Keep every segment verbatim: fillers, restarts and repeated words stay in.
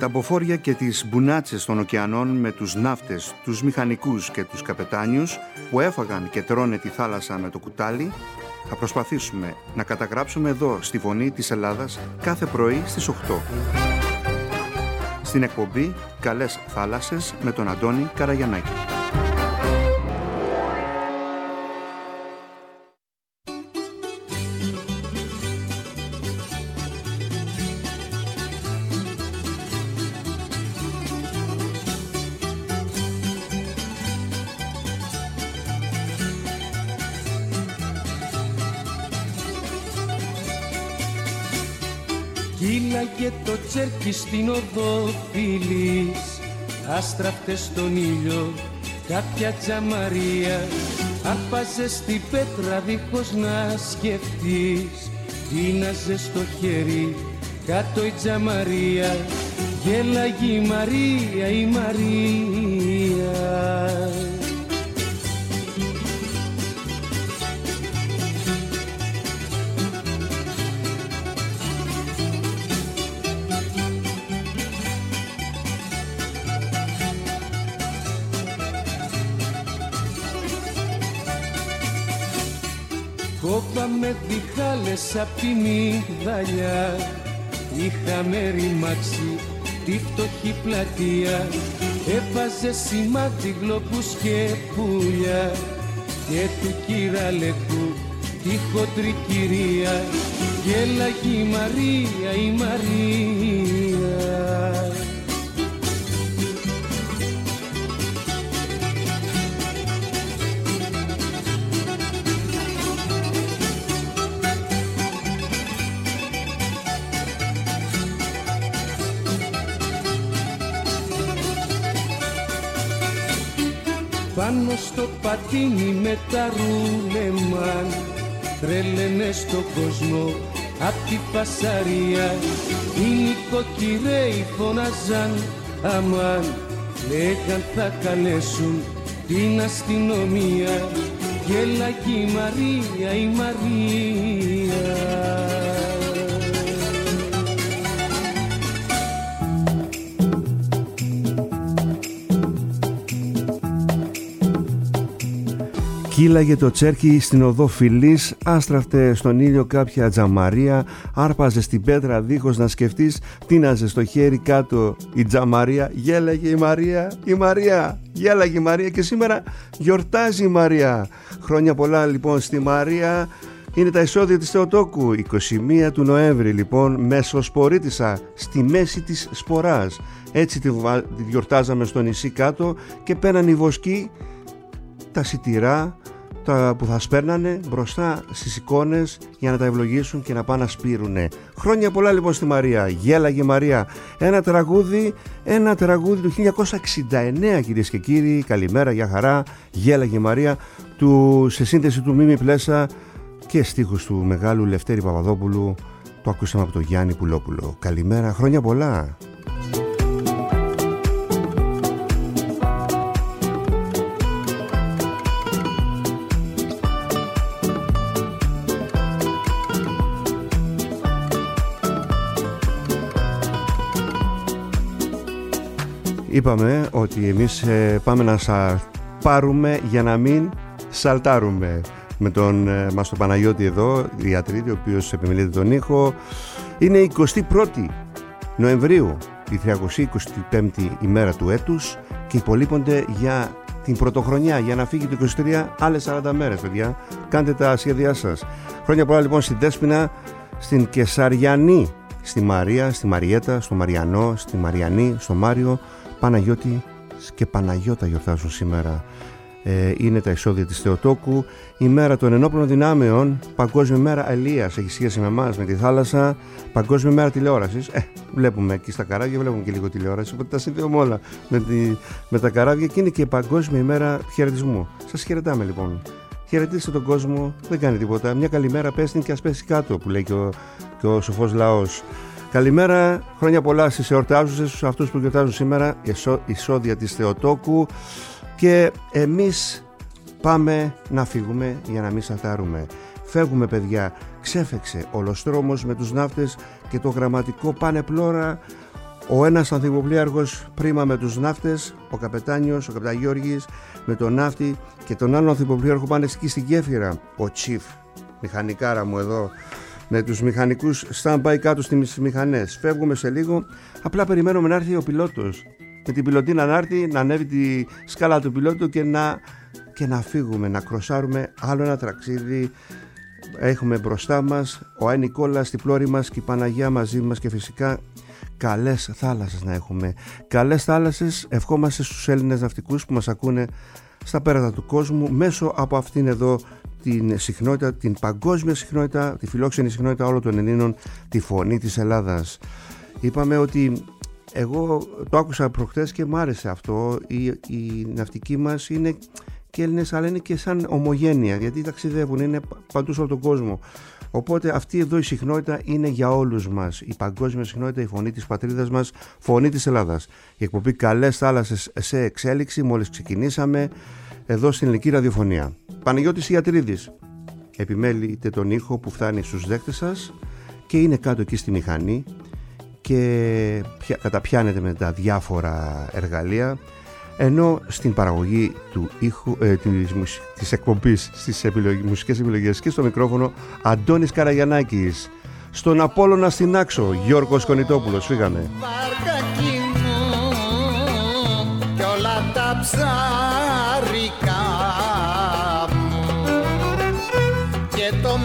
τα μποφόρια και τις μπουνάτσες των ωκεανών με τους ναύτες, τους μηχανικούς και τους καπετάνιους που έφαγαν και τρώνε τη θάλασσα με το κουτάλι, θα προσπαθήσουμε να καταγράψουμε εδώ στη Φωνή της Ελλάδας κάθε πρωί στις οκτώ. Στην εκπομπή «Καλές θάλασσες» με τον Αντώνη Καραγιαννάκη. Κύλαγε το τσέρκι στην οδό φίλης, άστραφτε στον ήλιο κάποια τζαμαρία. Άρπαζε στην πέτρα δίχως να σκεφτείς, δίναζε στο χέρι κάτω η τζαμαρία. Γέλαγε η Μαρία, η Μαρία. Κόπαμε διχάλες απ' τη μυγδαλιά, είχαμε ρημάξει τη φτωχή πλατεία. Έβαζε σημάδι γλοπούς και πουλιά και του κυραλεκού τη χοντρή κυρία. Γέλαγε η Μαρία, η Μαρία. Πάνω στο πατίνι με τα ρούλεμαν, τρέλαινε στον κόσμο απ' τη φασαρία. Οι νοικοκυρέοι φωνάζαν αμάν, λέγαν θα καλέσουν την αστυνομία. Γέλαγε η Μαρία, η Μαρία. Κύλαγε το τσέρκι στην οδό Φιλής, άστραφτε στον ήλιο κάποια τζαμαρία. Άρπαζε στην πέτρα δίχως να σκεφτείς, τίναζε στο χέρι κάτω η τζαμαρία. Γέλαγε η Μαρία, η Μαρία. Γέλαγε η Μαρία και σήμερα γιορτάζει η Μαρία. Χρόνια πολλά λοιπόν στη Μαρία. Είναι τα εισόδια της Θεοτόκου, εικοστή πρώτη του Νοέμβρη λοιπόν, μεσοσπορίτισσα, στη μέση της σποράς. Έτσι τη γιορτάζαμε στο νησί κάτω και πέραν οι βοσκοί τα σιτηρά τα που θα σπέρνανε μπροστά στις εικόνες για να τα ευλογήσουν και να πάνε να σπείρουνε. Χρόνια πολλά λοιπόν στη Μαρία. Γέλαγε η Μαρία. Ένα τραγούδι, ένα τραγούδι του χίλια εννιακόσια εξήντα εννέα, κυρίες και κύριοι. Καλημέρα, για χαρά. Γέλαγε η Μαρία, του, σε σύνθεση του Μίμη Πλέσα και στίχους του μεγάλου Λευτέρη Παπαδόπουλου. Το ακούσαμε από τον Γιάννη Πουλόπουλο. Καλημέρα, χρόνια πολλά. Είπαμε ότι εμείς ε, πάμε να σας πάρουμε για να μην σαλτάρουμε με τον ε, μας τον Παναγιώτη εδώ, Ιατρίδη, ο οποίος επιμελείται τον ήχο. Είναι η εικοστή πρώτη Νοεμβρίου, η τριακοστή εικοστή πέμπτη ημέρα του έτους και υπολείπονται για την πρωτοχρονιά, για να φύγει το είκοσι τρία άλλες σαράντα μέρες, παιδιά. Κάντε τα σχέδιά σας. Χρόνια πολλά λοιπόν στη Δέσποινα, στην Κεσαριανή, στη Μαρία, στη Μαριέτα, στο Μαριανό, στη Μαριανή, στο Μάριο. Παναγιώτη και Παναγιώτα γιορτάζουν σήμερα. Ε, είναι τα εισόδια της Θεοτόκου. Η μέρα των ενόπλων δυνάμεων, Παγκόσμια μέρα Αλίας, έχει σχέση με εμάς, με τη θάλασσα. Παγκόσμια μέρα τηλεόρασης. Ε, βλέπουμε εκεί στα καράβια, βλέπουμε και λίγο τηλεόραση. Οπότε τα συνδέουμε όλα με, τη, με τα καράβια. Και είναι και Παγκόσμια ημέρα χαιρετισμού. Σας χαιρετάμε λοιπόν. Χαιρετήστε τον κόσμο, δεν κάνει τίποτα. Μια καλημέρα πες την και ας πέσει κάτω, που λέει και ο, και ο σοφός λαός. Καλημέρα, χρόνια πολλά στις εορτάζουσες, στους αυτούς που γιορτάζουν σήμερα, εισόδια της Θεοτόκου. Και εμείς πάμε να φύγουμε για να μην σαλτάρουμε. Φεύγουμε παιδιά, ξέφεξε ολοστρόμος με τους ναύτες και το γραμματικό πάνε πλώρα Ο ένας ανθυποπλοίαρχος πρίμα με τους ναύτες, ο καπετάνιος, ο καπεταγιώργης με τον ναύτη, και τον άλλο ανθυποπλοίαρχο πάνε εκεί στη γέφυρα, ο Chief, μηχανικάρα μου εδώ, με τους μηχανικούς stand-by κάτω στις μηχανές. Φεύγουμε σε λίγο, απλά περιμένουμε να έρθει ο πιλότος, με την πιλωτίνα να έρθει, να ανέβει τη σκάλα του πιλότου και να, και να φύγουμε, να κροσάρουμε άλλο ένα ταξίδι. Έχουμε μπροστά μας ο Άι Νικόλας στη πλώρη μας και η Παναγιά μαζί μας, και φυσικά καλές θάλασσες να έχουμε. Καλές θάλασσες ευχόμαστε στους Έλληνες ναυτικούς που μας ακούνε στα πέρατα του κόσμου μέσω από αυτήν εδώ την συχνότητα, την παγκόσμια συχνότητα, τη φιλόξενη συχνότητα όλων των Ελλήνων, τη φωνή της Ελλάδας. Είπαμε ότι εγώ το άκουσα προχτές και μου άρεσε αυτό. Η, η ναυτική μας είναι και Έλληνες, αλλά είναι και σαν ομογένεια, γιατί ταξιδεύουν, είναι παντού σε όλο τον κόσμο. Οπότε αυτή εδώ η συχνότητα είναι για όλους μας. Η παγκόσμια συχνότητα, η φωνή της πατρίδας μας, φωνή της Ελλάδας. Η εκπομπή Καλές Θάλασσες σε εξέλιξη, μόλις ξεκινήσαμε εδώ στην Ελληνική Ραδιοφωνία. Παναγιώτης Ιατρίδης επιμέλειται τον ήχο που φτάνει στους δέκτες σας και είναι κάτω εκεί στη μηχανή και καταπιάνεται με τα διάφορα εργαλεία, ενώ στην παραγωγή του ήχου, ε, της, της εκπομπής στις επιλογές, μουσικές επιλογές και στο μικρόφωνο Αντώνης Καραγιαννάκης. Στον Απόλλωνα στην Άξο Γιώργος Κονιτόπουλος. Φύγαμε. Βαρκάκι μου κι όλα τα ψάρικα μου και το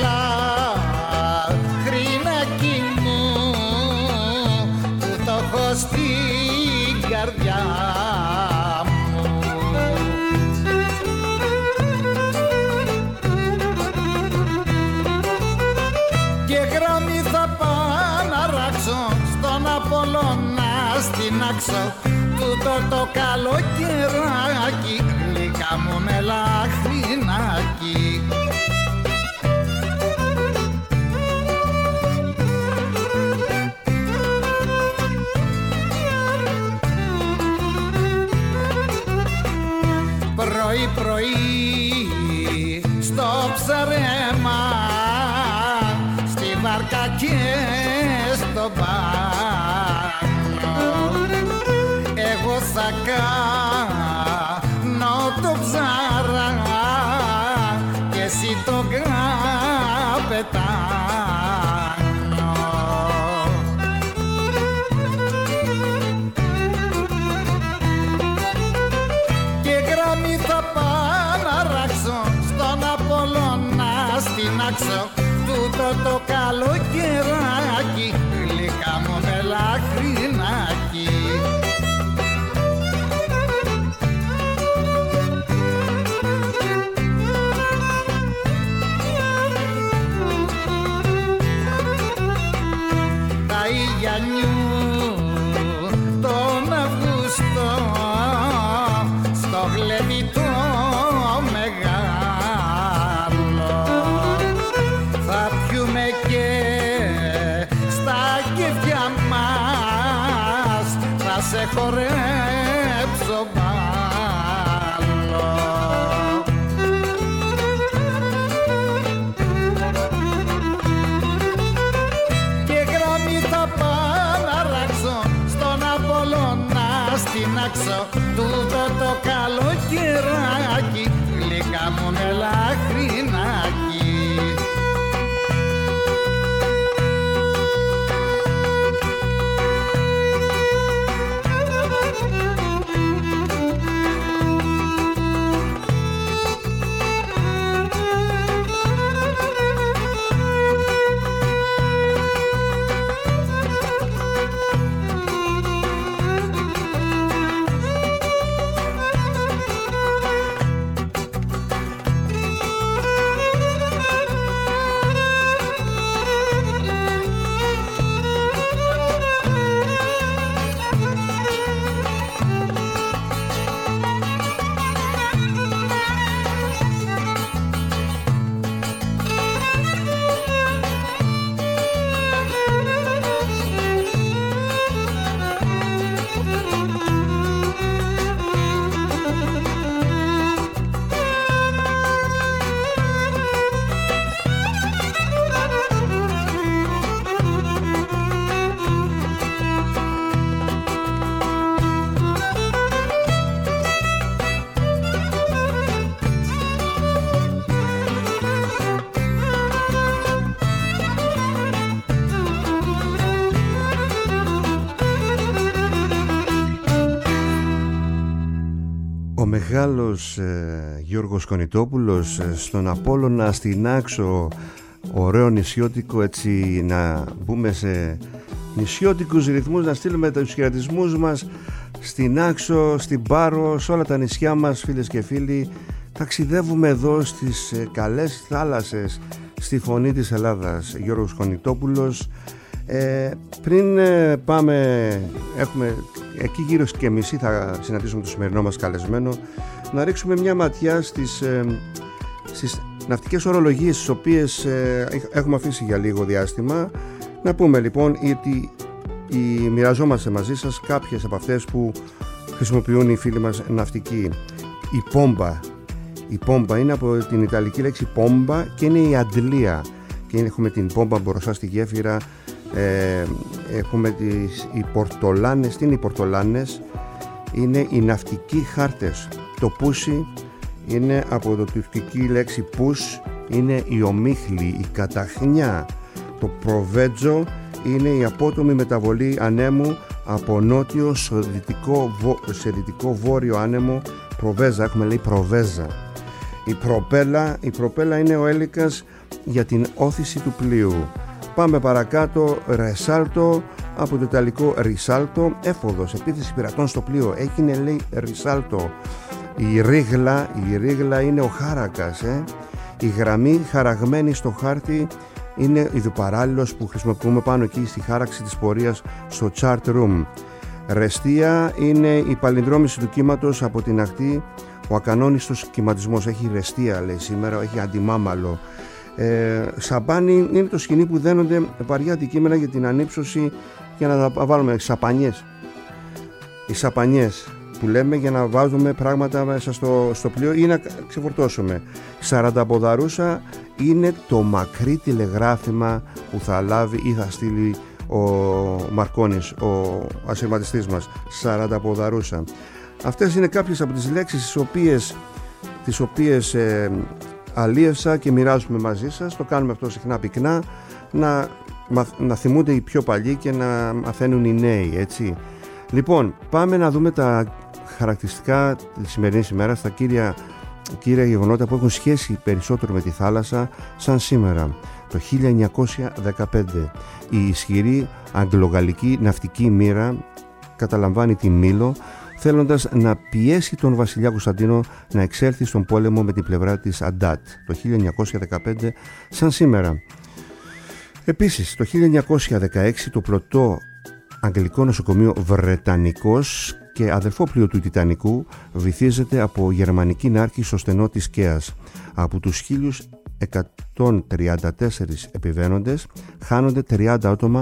μελάχρινάκι μου που το έχω στην καρδιά μου. Και γράμμη θα πάω να ράξω στον Απόλλωνα στην Άξο, τούτο το καλοκαιράκι γλυκά μου μελαχρινάκι. Πρωί πρωί στο ψαρέμα, στη βάρκα και στο μπάνο, εγώ θα κάνω το ψαρά και εσύ το καπετάνο. Και γράμμη θα πάω να ράξω στον Απόλλωνα στην Άξο, τούτο το καλοκαιράκι γλυκά μου μελαχρινάκι. Τα Ιγιαννιού τον Αυγούστο στο γλέντι το μεγάλο θα πιούμε και στα κεφιά μας, θα σε χορέψω μπάλο. Και γράμμη θα πάω να ράξω στον Απόλλωνα στην Άξο, τούτο το καλοκαιράκι γλυκά μου μελαχρινάκι. μεγάλος ε, Γιώργος Κονιτόπουλος ε, στον Απόλλωνα στην Άξο, ωραίο νησιώτικο, έτσι να μπούμε σε νησιώτικους ρυθμούς, να στείλουμε τους χαιρετισμούς μας στην Άξο, στην Πάρο, σε όλα τα νησιά μας, φίλες και φίλοι. Ταξιδεύουμε εδώ στις ε, καλές θάλασσες, στη φωνή της Ελλάδας. Γιώργος Κονιτόπουλος. Ε, πριν ε, πάμε, έχουμε εκεί γύρω και μισή θα συναντήσουμε το σημερινό μας καλεσμένο, να ρίξουμε μια ματιά στις, ε, στις ναυτικές ορολογίες τις οποίες ε, έχουμε αφήσει για λίγο διάστημα. Να πούμε λοιπόν ότι η, μοιραζόμαστε μαζί σας κάποιες από αυτές που χρησιμοποιούν οι φίλοι μας ναυτικοί. Η πόμπα. Η πόμπα είναι από την ιταλική λέξη πόμπα και είναι η αντλία. Και έχουμε την πόμπα μπροστά στη γέφυρα. Ε, έχουμε τις οι πορτολάνες. Τι είναι οι πορτολάνες? Είναι οι ναυτικοί χάρτες. Το πούσι είναι από το τουρκική λέξη πούς, είναι η ομίχλη, η καταχνιά. Το προβέτζο είναι η απότομη μεταβολή ανέμου από νότιο σε δυτικό, σε δυτικό βόρειο άνεμο. Προβέζα, έχουμε λέει προβέζα. Η προπέλα, η προπέλα είναι ο έλικας για την όθηση του πλοίου. Πάμε παρακάτω. Ρεσάλτο, από το ιταλικό ρισάλτο, έφοδος, επίθεση πειρατών στο πλοίο. Έγινε λέει ρισάλτο. Η ρίγλα, η ρίγλα είναι ο χάρακας. Ε? Η γραμμή χαραγμένη στο χάρτη είναι ειδοπαράλληλος που χρησιμοποιούμε πάνω εκεί στη χάραξη της πορείας στο chart room. Ρεστία είναι η παλινδρόμηση του κύματος από την ακτή. Ο ακανόνιστος κυματισμός έχει ρεστία, λέει σήμερα, έχει αντιμάμαλο. Ε, σαμπάνι είναι το σκηνή που δένονται βαριά αντικείμενα για την ανύψωση, για να τα βάλουμε σαπανιές. Οι σαπανιές που λέμε για να βάζουμε πράγματα μέσα στο, στο πλοίο ή να ξεφορτώσουμε. Σαρανταποδαρούσα είναι το μακρύ τηλεγράφημα που θα λάβει ή θα στείλει ο Μαρκόνης, ο ασυρματιστής μας. Σαρανταποδαρούσα. Αυτές είναι κάποιες από τις λέξεις τις οποίες, τις οποίες ε, αλίευσα και μοιράζουμε μαζί σας. Το κάνουμε αυτό συχνά πυκνά, να, να θυμούνται οι πιο παλιοί και να μαθαίνουν οι νέοι, έτσι. Λοιπόν, πάμε να δούμε τα χαρακτηριστικά της σημερινής ημέρας, τα κύρια, κύρια γεγονότα που έχουν σχέση περισσότερο με τη θάλασσα, σαν σήμερα. Το χίλια εννιακόσια δεκαπέντε η ισχυρή αγγλογαλλική ναυτική μοίρα καταλαμβάνει τη Μήλο, θέλοντας να πιέσει τον βασιλιά Κωνσταντίνο να εξέλθει στον πόλεμο με την πλευρά της Αντάτ. Το χίλια εννιακόσια δεκαπέντε σαν σήμερα. Επίσης, το χίλια εννιακόσια δεκαέξι το πλωτό αγγλικό νοσοκομείο Βρετανικός και αδελφό πλοίο του Τιτανικού βυθίζεται από γερμανική νάρκη στο στενό της Κέας. Από τους χίλια εκατόν τριάντα τέσσερα επιβαίνοντες χάνονται τριάντα άτομα,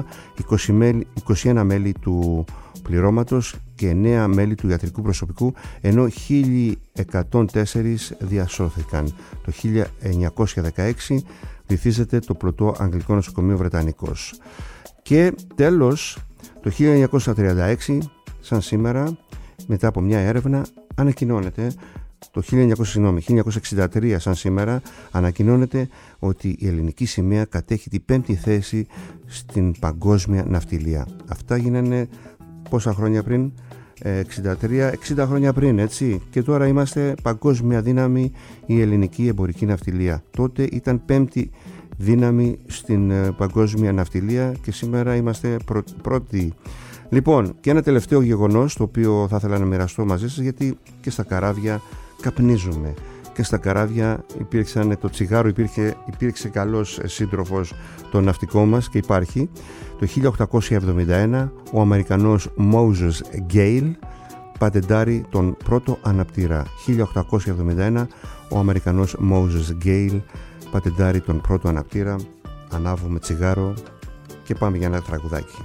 είκοσι ένα μέλη του πληρώματος και εννέα μέλη του ιατρικού προσωπικού, ενώ χίλια εκατόν τέσσερα διασώθηκαν. Το χίλια εννιακόσια δεκαέξι βυθίζεται το πλωτό αγγλικό νοσοκομείο Βρετανικός. Και τέλος, το χίλια εννιακόσια τριάντα έξι, σαν σήμερα, μετά από μια έρευνα, ανακοινώνεται, το χίλια εννιακόσια εξήντα τρία σαν σήμερα, ανακοινώνεται ότι η ελληνική σημαία κατέχει την πέμπτη θέση στην παγκόσμια ναυτιλία. Αυτά γίνανε πόσα χρόνια πριν? εξήντα τρία, εξήντα χρόνια πριν, έτσι. Και τώρα είμαστε παγκόσμια δύναμη η ελληνική εμπορική ναυτιλία. Τότε ήταν πέμπτη δύναμη στην παγκόσμια ναυτιλία και σήμερα είμαστε πρω, πρώτοι. Λοιπόν, και ένα τελευταίο γεγονός το οποίο θα ήθελα να μοιραστώ μαζί σας, γιατί και στα καράβια καπνίζουμε. Και στα καράβια υπήρξαν, το τσιγάρο υπήρχε, υπήρξε καλός σύντροφος το ναυτικό μας και υπάρχει. Το χίλια οκτακόσια εβδομήντα ένα ο Αμερικανός Moses Gale πατεντάρει τον πρώτο αναπτήρα. χίλια οκτακόσια εβδομήντα ένα ο Αμερικανός Moses Gale πατεντάρει τον πρώτο αναπτήρα. Ανάβουμε τσιγάρο και πάμε για ένα τραγουδάκι.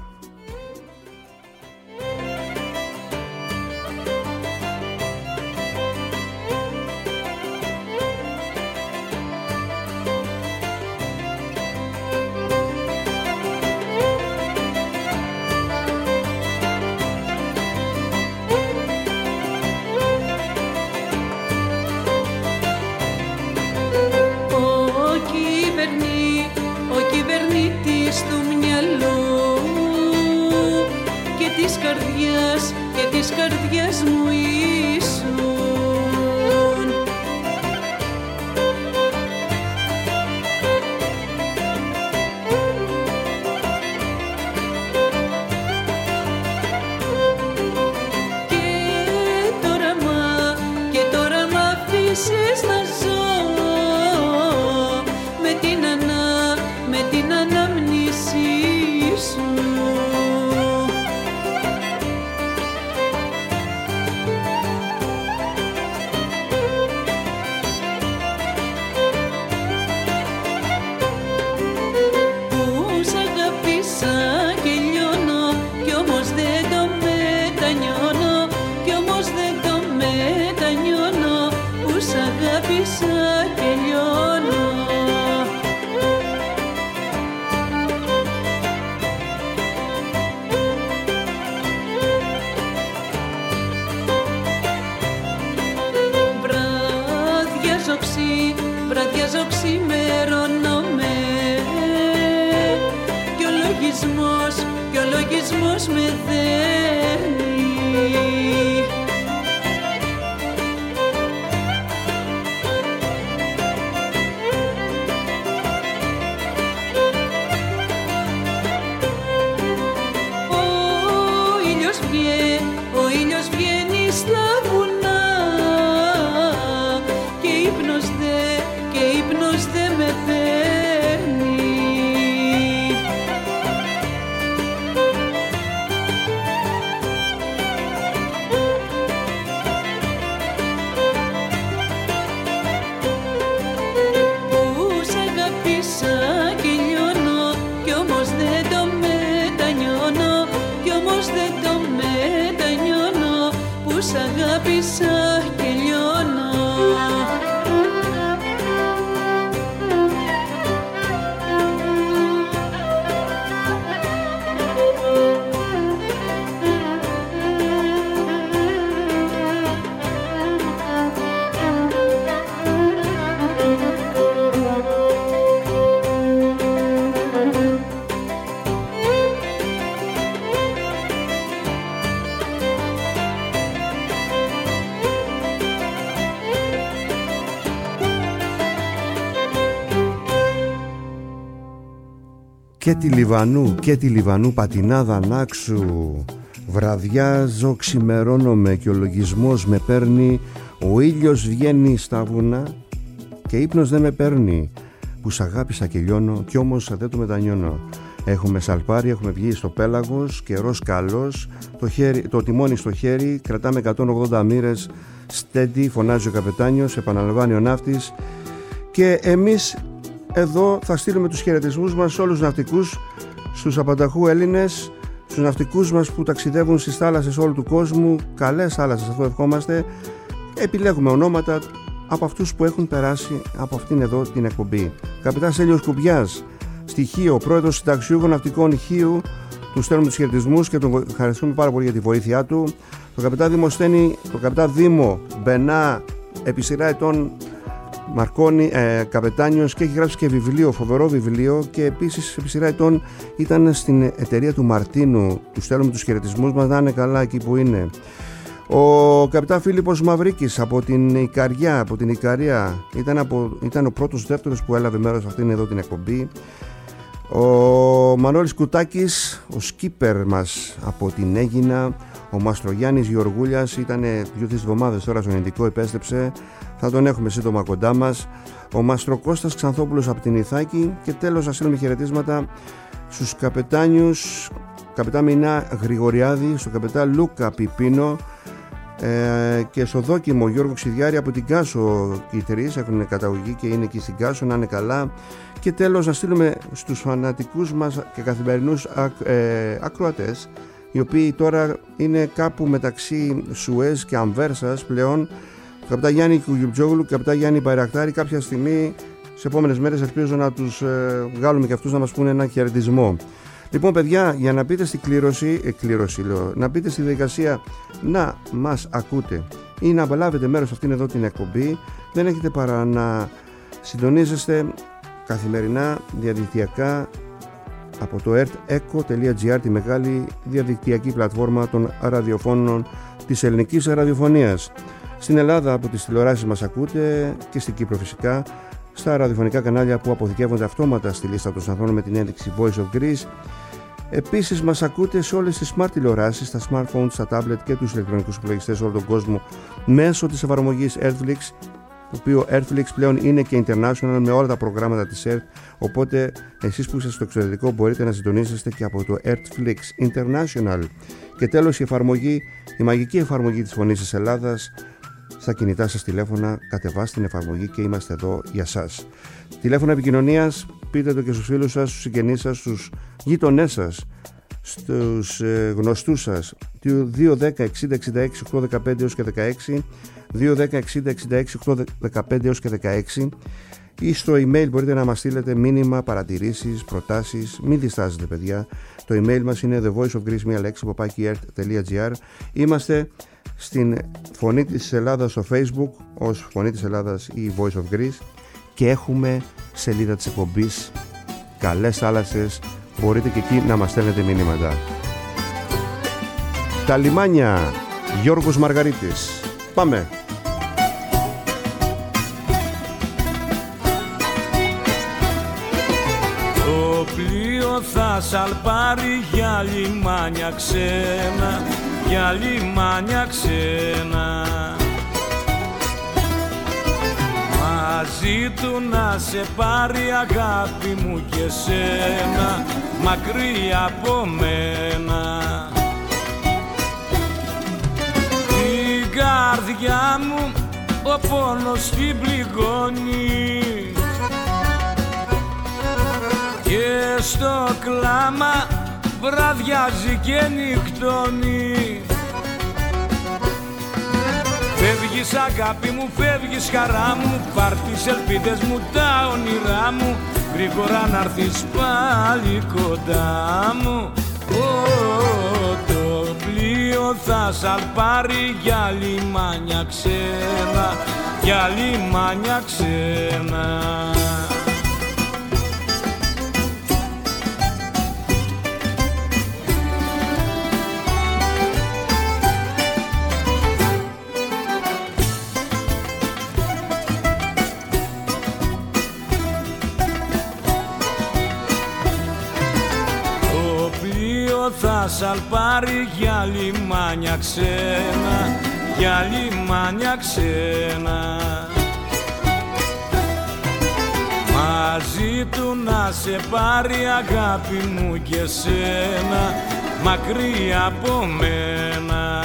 Και της καρδιάς μου ήσουν λογισμός και ο λογισμός με δένει. Ο ήλιος βγαίνει στα βουνά και ύπνος δε, και ύπνος δε με παίρνει. Που σ' αγάπησα και λιώνω κι όμως δεν το μετανιώνω, κι όμως δεν το σ' αγάπησα και λιώνω. Και τη Λιβανού, και τη Λιβανού πατινάδα ανάξου. Βραδιάζω, ξημερώνομαι και ο λογισμός με παίρνει. Ο ήλιος βγαίνει στα βουνά και ύπνος δεν με παίρνει. Που σ' αγάπησα και λιώνω κι όμως δεν το μετανιώνω. Έχουμε σαλπάρι, έχουμε βγει στο πέλαγος, καιρός καλός, το, χέρι, το τιμόνι στο χέρι, κρατάμε εκατόν ογδόντα μοίρες, steady, φωνάζει ο καπετάνιος, επαναλαμβάνει ο ναύτης και εμείς εδώ θα στείλουμε τους χαιρετισμούς μας σε όλους τους ναυτικούς, στους απανταχού Έλληνες, στους ναυτικούς μας που ταξιδεύουν στις θάλασσες όλου του κόσμου. Καλές θάλασσες, αυτό ευχόμαστε. Επιλέγουμε ονόματα από αυτούς που έχουν περάσει από αυτήν εδώ την εκπομπή. Καπετάνιος Έλιος Κουμπιάς, στοιχείο, πρόεδρος συνταξιούχων ναυτικών Χίου, του στέλνουμε τους χαιρετισμούς και τον ευχαριστούμε πάρα πολύ για τη βοήθειά του. Το καπετάν Δημοσθένη, το καπετάν Δήμο Μπενά, επί σειρά ετών Μαρκόνη, ε, καπετάνιος και έχει γράψει και βιβλίο, φοβερό βιβλίο, και επίσης επί σειρά ετών ήταν στην εταιρεία του Μαρτίνου. Του στέλνουμε τους χαιρετισμούς μας, να είναι καλά εκεί που είναι. Ο καπετάν Φίλιππος Μαυρίκης από την Ικαριά, από την Ικαρία, ήταν, από, ήταν ο πρώτος δεύτερος που έλαβε μέρος σε αυτήν εδώ την εκπομπή. Ο Μανώλης Κουτάκης, ο σκίπερ μας από την Αίγινα. Ο Μαστρογιάννης Γεωργούλιας ήταν δύο-τρεις εβδομάδες τώρα στον Ινδικό, επέστρεψε. Θα τον έχουμε σύντομα κοντά μας. Ο Μαστροκώστας Ξανθόπουλος από την Ιθάκη. Και τέλος να στείλουμε χαιρετίσματα στους καπετάνιους, καπετάν Μινά Γρηγοριάδη, στον καπετάν Λούκα Πιπίνο ε, και στο δόκιμο Γιώργο Ξιδιάρη από την Κάσο. Οι τρεις έχουν καταγωγή και είναι εκεί στην Κάσο, να είναι καλά. Και τέλος να στείλουμε στους φανατικούς μας και καθημερινούς ακ, ε, ακροατές, οι οποίοι τώρα είναι κάπου μεταξύ Σουέζ και Αμβέρσας πλέον. Καπετάν Γιάννη Κουγιουτζόγλου, καπετάν Γιάννη Μπαϊρακτάρη, κάποια στιγμή σε επόμενες μέρες ελπίζω να τους ε, βγάλουμε και αυτούς να μας πούνε ένα χαιρετισμό. Λοιπόν παιδιά, για να μπείτε στην κλήρωση, ε, κλήρωση λέω, να μπείτε στη διαδικασία να μας ακούτε ή να απολαύετε μέρος σε αυτήν εδώ την εκπομπή, δεν έχετε παρά να συντονίζεστε καθημερινά διαδικτυακά από το ερτ-εκο τελεία τζι άρ, τη μεγάλη διαδικτυακή πλατφόρμα των ραδιοφώνων της ελληνικής ραδιοφωνίας. Στην Ελλάδα από τις τηλεοράσεις μας ακούτε και στην Κύπρο φυσικά, στα ραδιοφωνικά κανάλια που αποθηκεύονται αυτόματα στη λίστα των σταθμών με την ένδειξη Voice of Greece. Επίσης μας ακούτε σε όλες τις smart τηλεοράσεις, στα smartphones, στα tablet και τους ηλεκτρονικούς υπολογιστές σε όλο τον κόσμο μέσω της εφαρμογής Earthflix, το οποίο Earthflix πλέον είναι και international με όλα τα προγράμματα της Earth, οπότε εσείς που είστε στο εξωτερικό μπορείτε να συντονίσετε και από το Earthflix International. Και τέλος η εφαρμογή, η μαγική εφαρμογή της Φωνής της Ελλάδας στα κινητά σας τηλέφωνα, κατεβάστε την εφαρμογή και είμαστε εδώ για σας. Τηλέφωνα επικοινωνίας, πείτε το και στους φίλους σας, στους συγγενείς σας, στους γείτονές σας, στους ε, γνωστούς σας, δύο δέκα εξήντα εξήντα έξι οκτώ δεκαπέντε έως και δεκαέξι, δύο δέκα εξήντα εξήντα έξι οκτώ δεκαπέντε έως και δεκαέξι, ή στο email μπορείτε να μας στείλετε μήνυμα, παρατηρήσεις, προτάσεις. Μην διστάζετε παιδιά, το email μας είναι the voice of greece, μία λέξη, παπάκι ert τελεία τζι άρ. Είμαστε στην Φωνή της Ελλάδας στο Facebook ως Φωνή της Ελλάδας ή Voice of Greece και έχουμε σελίδα της εκπομπής. Καλές θάλασσες, μπορείτε και εκεί να μας στέλνετε μηνύματα. Τα λιμάνια, Γιώργος Μαργαρίτης. Πάμε. Το πλοίο θα σαλπάρει για λιμάνια ξένα, για λιμάνια ξένα. Μαζί του να σε πάρει αγάπη μου και σένα, μακριά από μένα. Την καρδιά μου ο πόνος την πληγώνει και στο κλάμα βραδιάζει και νυχτώνει. Φεύγεις αγάπη μου, φεύγεις χαρά μου, πάρ' τις ελπίδες μου, τα όνειρά μου, γρήγορα να'ρθεις πάλι κοντά μου. Ω, το πλοίο θα σαλπάρει για λιμάνια ξένα, για λιμάνια ξένα. Θα σαλπάρει για λιμάνια ξένα, για λιμάνια ξένα. Μαζί του να σε πάρει αγάπη μου και σένα, μακριά από μένα.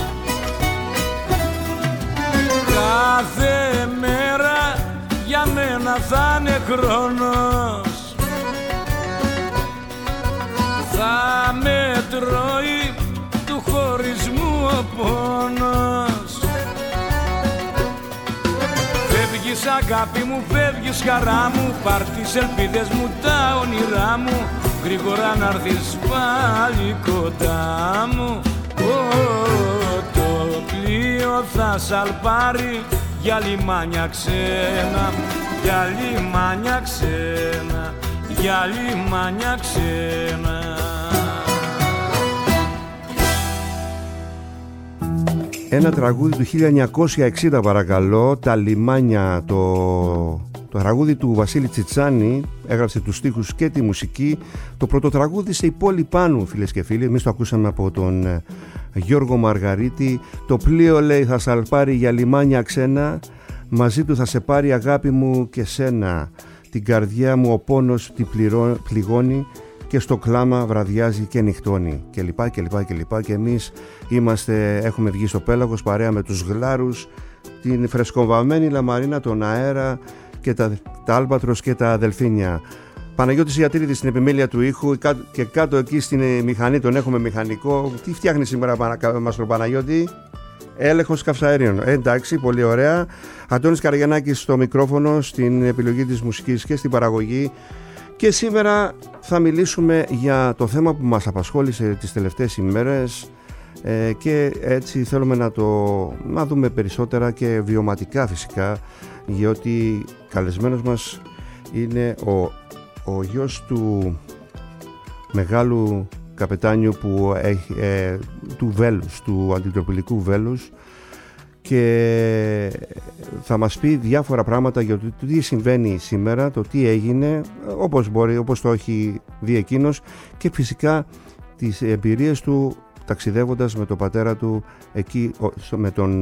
Κάθε μέρα για μένα θα είναι χρόνος, θα με τρώει του χωρισμού ο πόνος. Φεύγεις αγάπη μου, φεύγεις χαρά μου, πάρ' τις ελπίδες μου, τα όνειρά μου, γρήγορα να'ρθεις πάλι κοντά μου. Ω, το πλοίο θα σαλπάρει για λιμάνια ξένα, για λιμάνια ξένα, για λιμάνια ξένα. Ένα τραγούδι του χίλια εννιακόσια εξήντα, παρακαλώ, Τα λιμάνια. Το, το τραγούδι του Βασίλη Τσιτσάνη, έγραψε τους στίχους και τη μουσική. Το πρώτο τραγούδι σε η πόλη Πάνου, φίλες και φίλοι. Εμείς το ακούσαμε από τον Γιώργο Μαργαρίτη. Το πλοίο, λέει, θα σαλπάρει για λιμάνια ξένα, μαζί του θα σε πάρει αγάπη μου και σένα. Την καρδιά μου ο πόνος την πληρώ, πληγώνει και στο κλάμα βραδιάζει και νυχτώνει, και λοιπά και λοιπά και λοιπά. Και εμείς είμαστε, έχουμε βγει στο πέλαγος παρέα με τους γλάρους, την φρεσκοβαμένη λαμαρίνα, τον αέρα και τα, τα άλμπατρος και τα δελφίνια. Παναγιώτης Ιατρίδης στην επιμέλεια του ήχου, και κάτω εκεί στην μηχανή τον έχουμε μηχανικό. Τι φτιάχνει σήμερα Μαστρο Παναγιώτη? Έλεγχος καυσαέριων. Ε, εντάξει, πολύ ωραία. Αντώνης Καραγιαννάκης στο μικρόφωνο, στην επιλογή της μουσικής και στην παραγωγή. Και σήμερα θα μιλήσουμε για το θέμα που μας απασχόλησε τις τελευταίες ημέρες, ε, και έτσι θέλουμε να το να δούμε περισσότερα και βιωματικά φυσικά, γιατί καλεσμένος μας είναι ο, ο γιος του μεγάλου καπετάνιου που έχει, ε, του Βέλους, του αντιτροπηλικού Βέλους, και θα μας πει διάφορα πράγματα για το τι συμβαίνει σήμερα, το τι έγινε, όπως μπορεί, όπως το έχει δει εκείνος, και φυσικά τις εμπειρίες του ταξιδεύοντας με τον πατέρα του εκεί, με τον,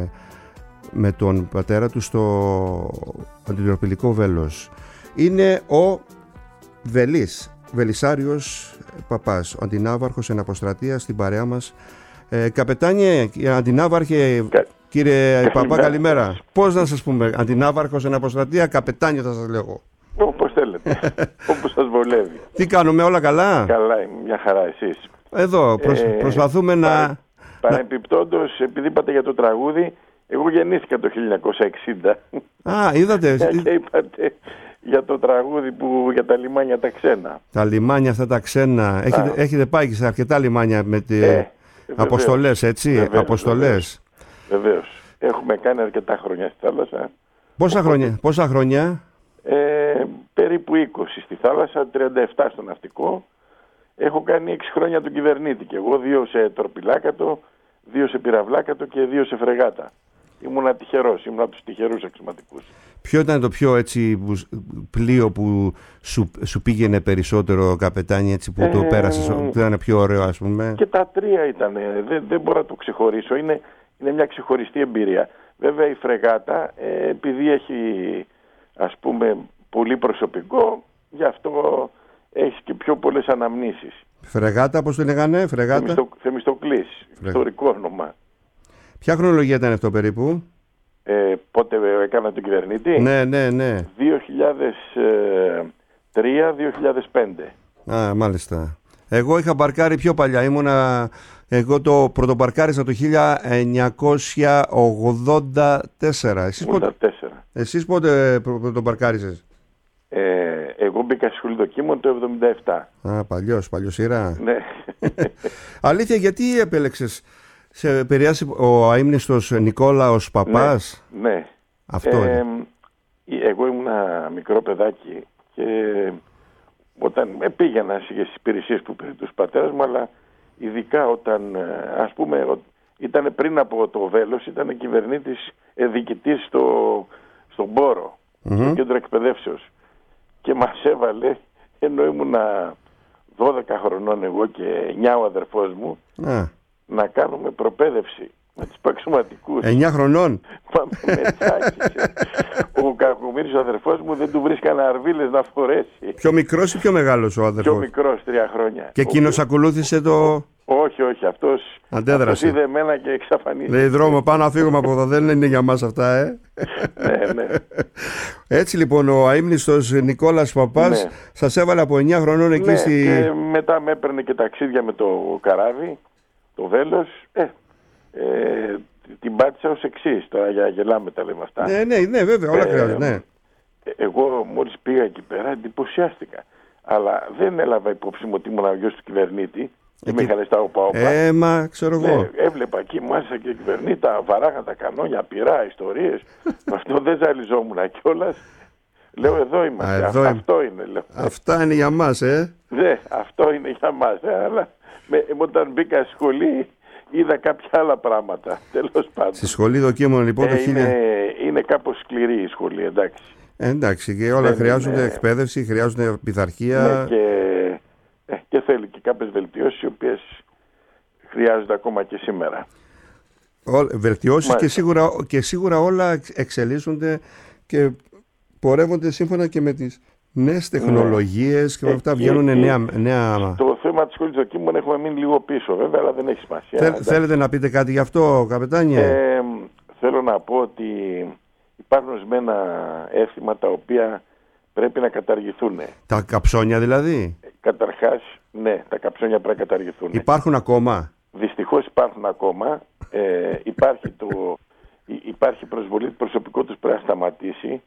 με τον πατέρα του στο αντιτροπηλικό Βέλος. Είναι ο Βελής, Βελισσάριος Παπάς, ο αντινάβαρχος εν αποστρατεία στην παρέα μας. Ε, καπετάνιε, αντινάβαρχε, Κα... κύριε Παπά, καλημέρα. Πώς να σας πούμε, αντινάβαρχος εν αποστρατεία, καπετάνιο θα σας λέγω. Όπως θέλετε, όπως σας βολεύει. Τι κάνουμε, όλα καλά? Καλά, μια χαρά, εσείς? Εδώ, προσ... ε, προσπαθούμε να... Παρα... Παρεμπιπτόντως, επειδή είπατε για το τραγούδι, εγώ γεννήθηκα το χίλια εννιακόσια εξήντα. Α, είδατε. Και είπατε για το τραγούδι που για τα λιμάνια τα ξένα. Τα λιμάνια αυτά τα ξένα. Έχετε, έχετε πάει σε αρκετά λιμάνια με τη... ε, αποστολές, έτσι, βεβαίως, αποστολές. Βεβαίως. Έχουμε κάνει αρκετά χρόνια στη θάλασσα. Πόσα Οπότε... χρόνια, πόσα χρόνια? Ε, περίπου είκοσι στη θάλασσα, τριάντα επτά στο ναυτικό. έχω κάνει έξι χρόνια τον κυβερνήτη και εγώ, δύο σε τορπιλάκατο, δύο σε πυραυλάκατο και δύο σε φρεγάτα. Ήμουνα τυχερός, ήμουν από τους τυχερούς αξιωματικούς. Ποιο ήταν το πιο έτσι πλοίο που σου, σου πήγαινε περισσότερο, καπετάνι, έτσι που ε, το πέρασες, που ήταν πιο ωραίο, ας πούμε? Και τα τρία ήταν, δεν, δεν μπορώ να το ξεχωρίσω, είναι, είναι μια ξεχωριστή εμπειρία. Βέβαια η φρεγάτα, ε, επειδή έχει, ας πούμε, πολύ προσωπικό, γι' αυτό έχει και πιο πολλές αναμνήσεις. Φρεγάτα, πώς το λέγανε, φρεγάτα? Θεμιστο, Θεμιστοκλής, Φρε... ιστορικό όνομα. Ποια χρονολογία ήταν αυτό περίπου? Ε, πότε έκανα τον κυβερνήτη? Ναι, ναι, ναι. δύο χιλιάδες τρία δύο χιλιάδες πέντε. Α, μάλιστα. Εγώ είχα μπαρκάρει πιο παλιά. Ήμουνα... Εγώ το πρωτοπαρκάρισα το χίλια εννιακόσια ογδόντα τέσσερα. Εσείς πότε, εσείς πότε πρωτοπαρκάρισες? Ε, εγώ μπήκα στη σχολή δοκίμων το εβδομήντα επτά. Α, παλιός, παλιοσυρά. Ναι. Αλήθεια, γιατί επέλεξες? Σε επηρεάσει ο αείμνηστος Νικόλαος Παπάς? Ναι, ναι. Αυτό ε, είναι. Εγώ ήμουν ένα μικρό παιδάκι και όταν πήγαινα στις υπηρεσίες που πήρε τους πατέρας μου, αλλά ειδικά όταν, ας πούμε, ήταν πριν από το Βέλος, ήταν κυβερνήτης, ε, διοικητής στο, στον Πόρο, mm-hmm. στο κέντρο εκπαιδεύσεως, και μας έβαλε, ενώ ήμουνα δώδεκα χρονών εγώ και εννιά ο αδερφός μου, mm. να κάνουμε προπαίδευση με τους αξιωματικούς. εννιά χρονών. Πάμε με τσάκισε. Ο κακομοίρης ο αδερφός μου δεν του βρίσκανε αρβίλες να φορέσει. Πιο μικρός ή πιο μεγάλος ο αδερφός? Πιο μικρός, τρία χρόνια. Και εκείνος ακολούθησε το... Όχι, όχι, αυτός, αυτός είδε εμένα και εξαφανίστηκε. Λέει δρόμο, πάνω να φύγουμε από εδώ, δεν είναι για μας αυτά, ε. Ναι, ναι. Έτσι λοιπόν ο αείμνηστος Νικόλας Παπάς, ναι, σας έβαλε από εννιά χρονών εκεί, ναι, στη... και μετά με έπαιρνε και ταξίδια με το καράβι, το Βέλος. Ε, ε, την πάτησα ως εξής, τώρα για γελάμε τα λέμε αυτά. Ναι, ναι, ναι, βέβαια, όλα ε, χρειάζονται, ναι. Εγώ μόλις πήγα εκεί πέρα εντυπωσιάστηκα, αλλά δεν έλαβα υπόψη μου ότι ήμουν ο γιος του κυβερνήτη. Και με είχαν στα οπα-οπα. Ε, μα ξέρω εγώ. Ναι, έβλεπα εκεί μάλιστα και κυβερνήτα, βαράγαν τα κανόνια, πειρά, ιστορίες. Με αυτό δεν ζαλιζόμουν κιόλας. Λέω εδώ είμαστε. Α, εδώ Α, αυτό είναι. Λέω. Αυτά είναι για μας, ε. Ναι, αυτό είναι για μας. Ε, αλλά με, όταν μπήκα στη σχολή είδα κάποια άλλα πράγματα. Τέλος πάντων. Στη σχολή δοκίμων λοιπόν. Ε, το είναι, χίλια... είναι κάπως σκληρή η σχολή, εντάξει. Ε, εντάξει, και όλα δεν χρειάζονται είναι... εκπαίδευση, χρειάζονται πειθαρχία. Ναι, και... Ε, και θέλει και κάποιες βελτιώσεις οι οποίες χρειάζονται ακόμα και σήμερα. Βελτιώσεις και σίγουρα, και σίγουρα όλα εξελίσσονται και πορεύονται σύμφωνα και με τις νέες τεχνολογίες, ναι, και αυτά βγαίνουν ε, νέα, νέα... Το θέμα της σχολής δοκίμων έχουμε μείνει λίγο πίσω βέβαια, αλλά δεν έχει σημασία. Θέλ, θέλετε να πείτε κάτι γι' αυτό, καπετάνιε? Ε, θέλω να πω ότι υπάρχουν ορισμένα έθιμα τα οποία πρέπει να καταργηθούν. Τα καψόνια δηλαδή? Καταρχάς, ναι, τα καψόνια πρέπει να καταργηθούν. Υπάρχουν ακόμα? Δυστυχώς υπάρχουν ακόμα. Ε, υπάρχει, το, υπάρχει προσβολή, το προσωπικό τους πρέπει να σταματήσει.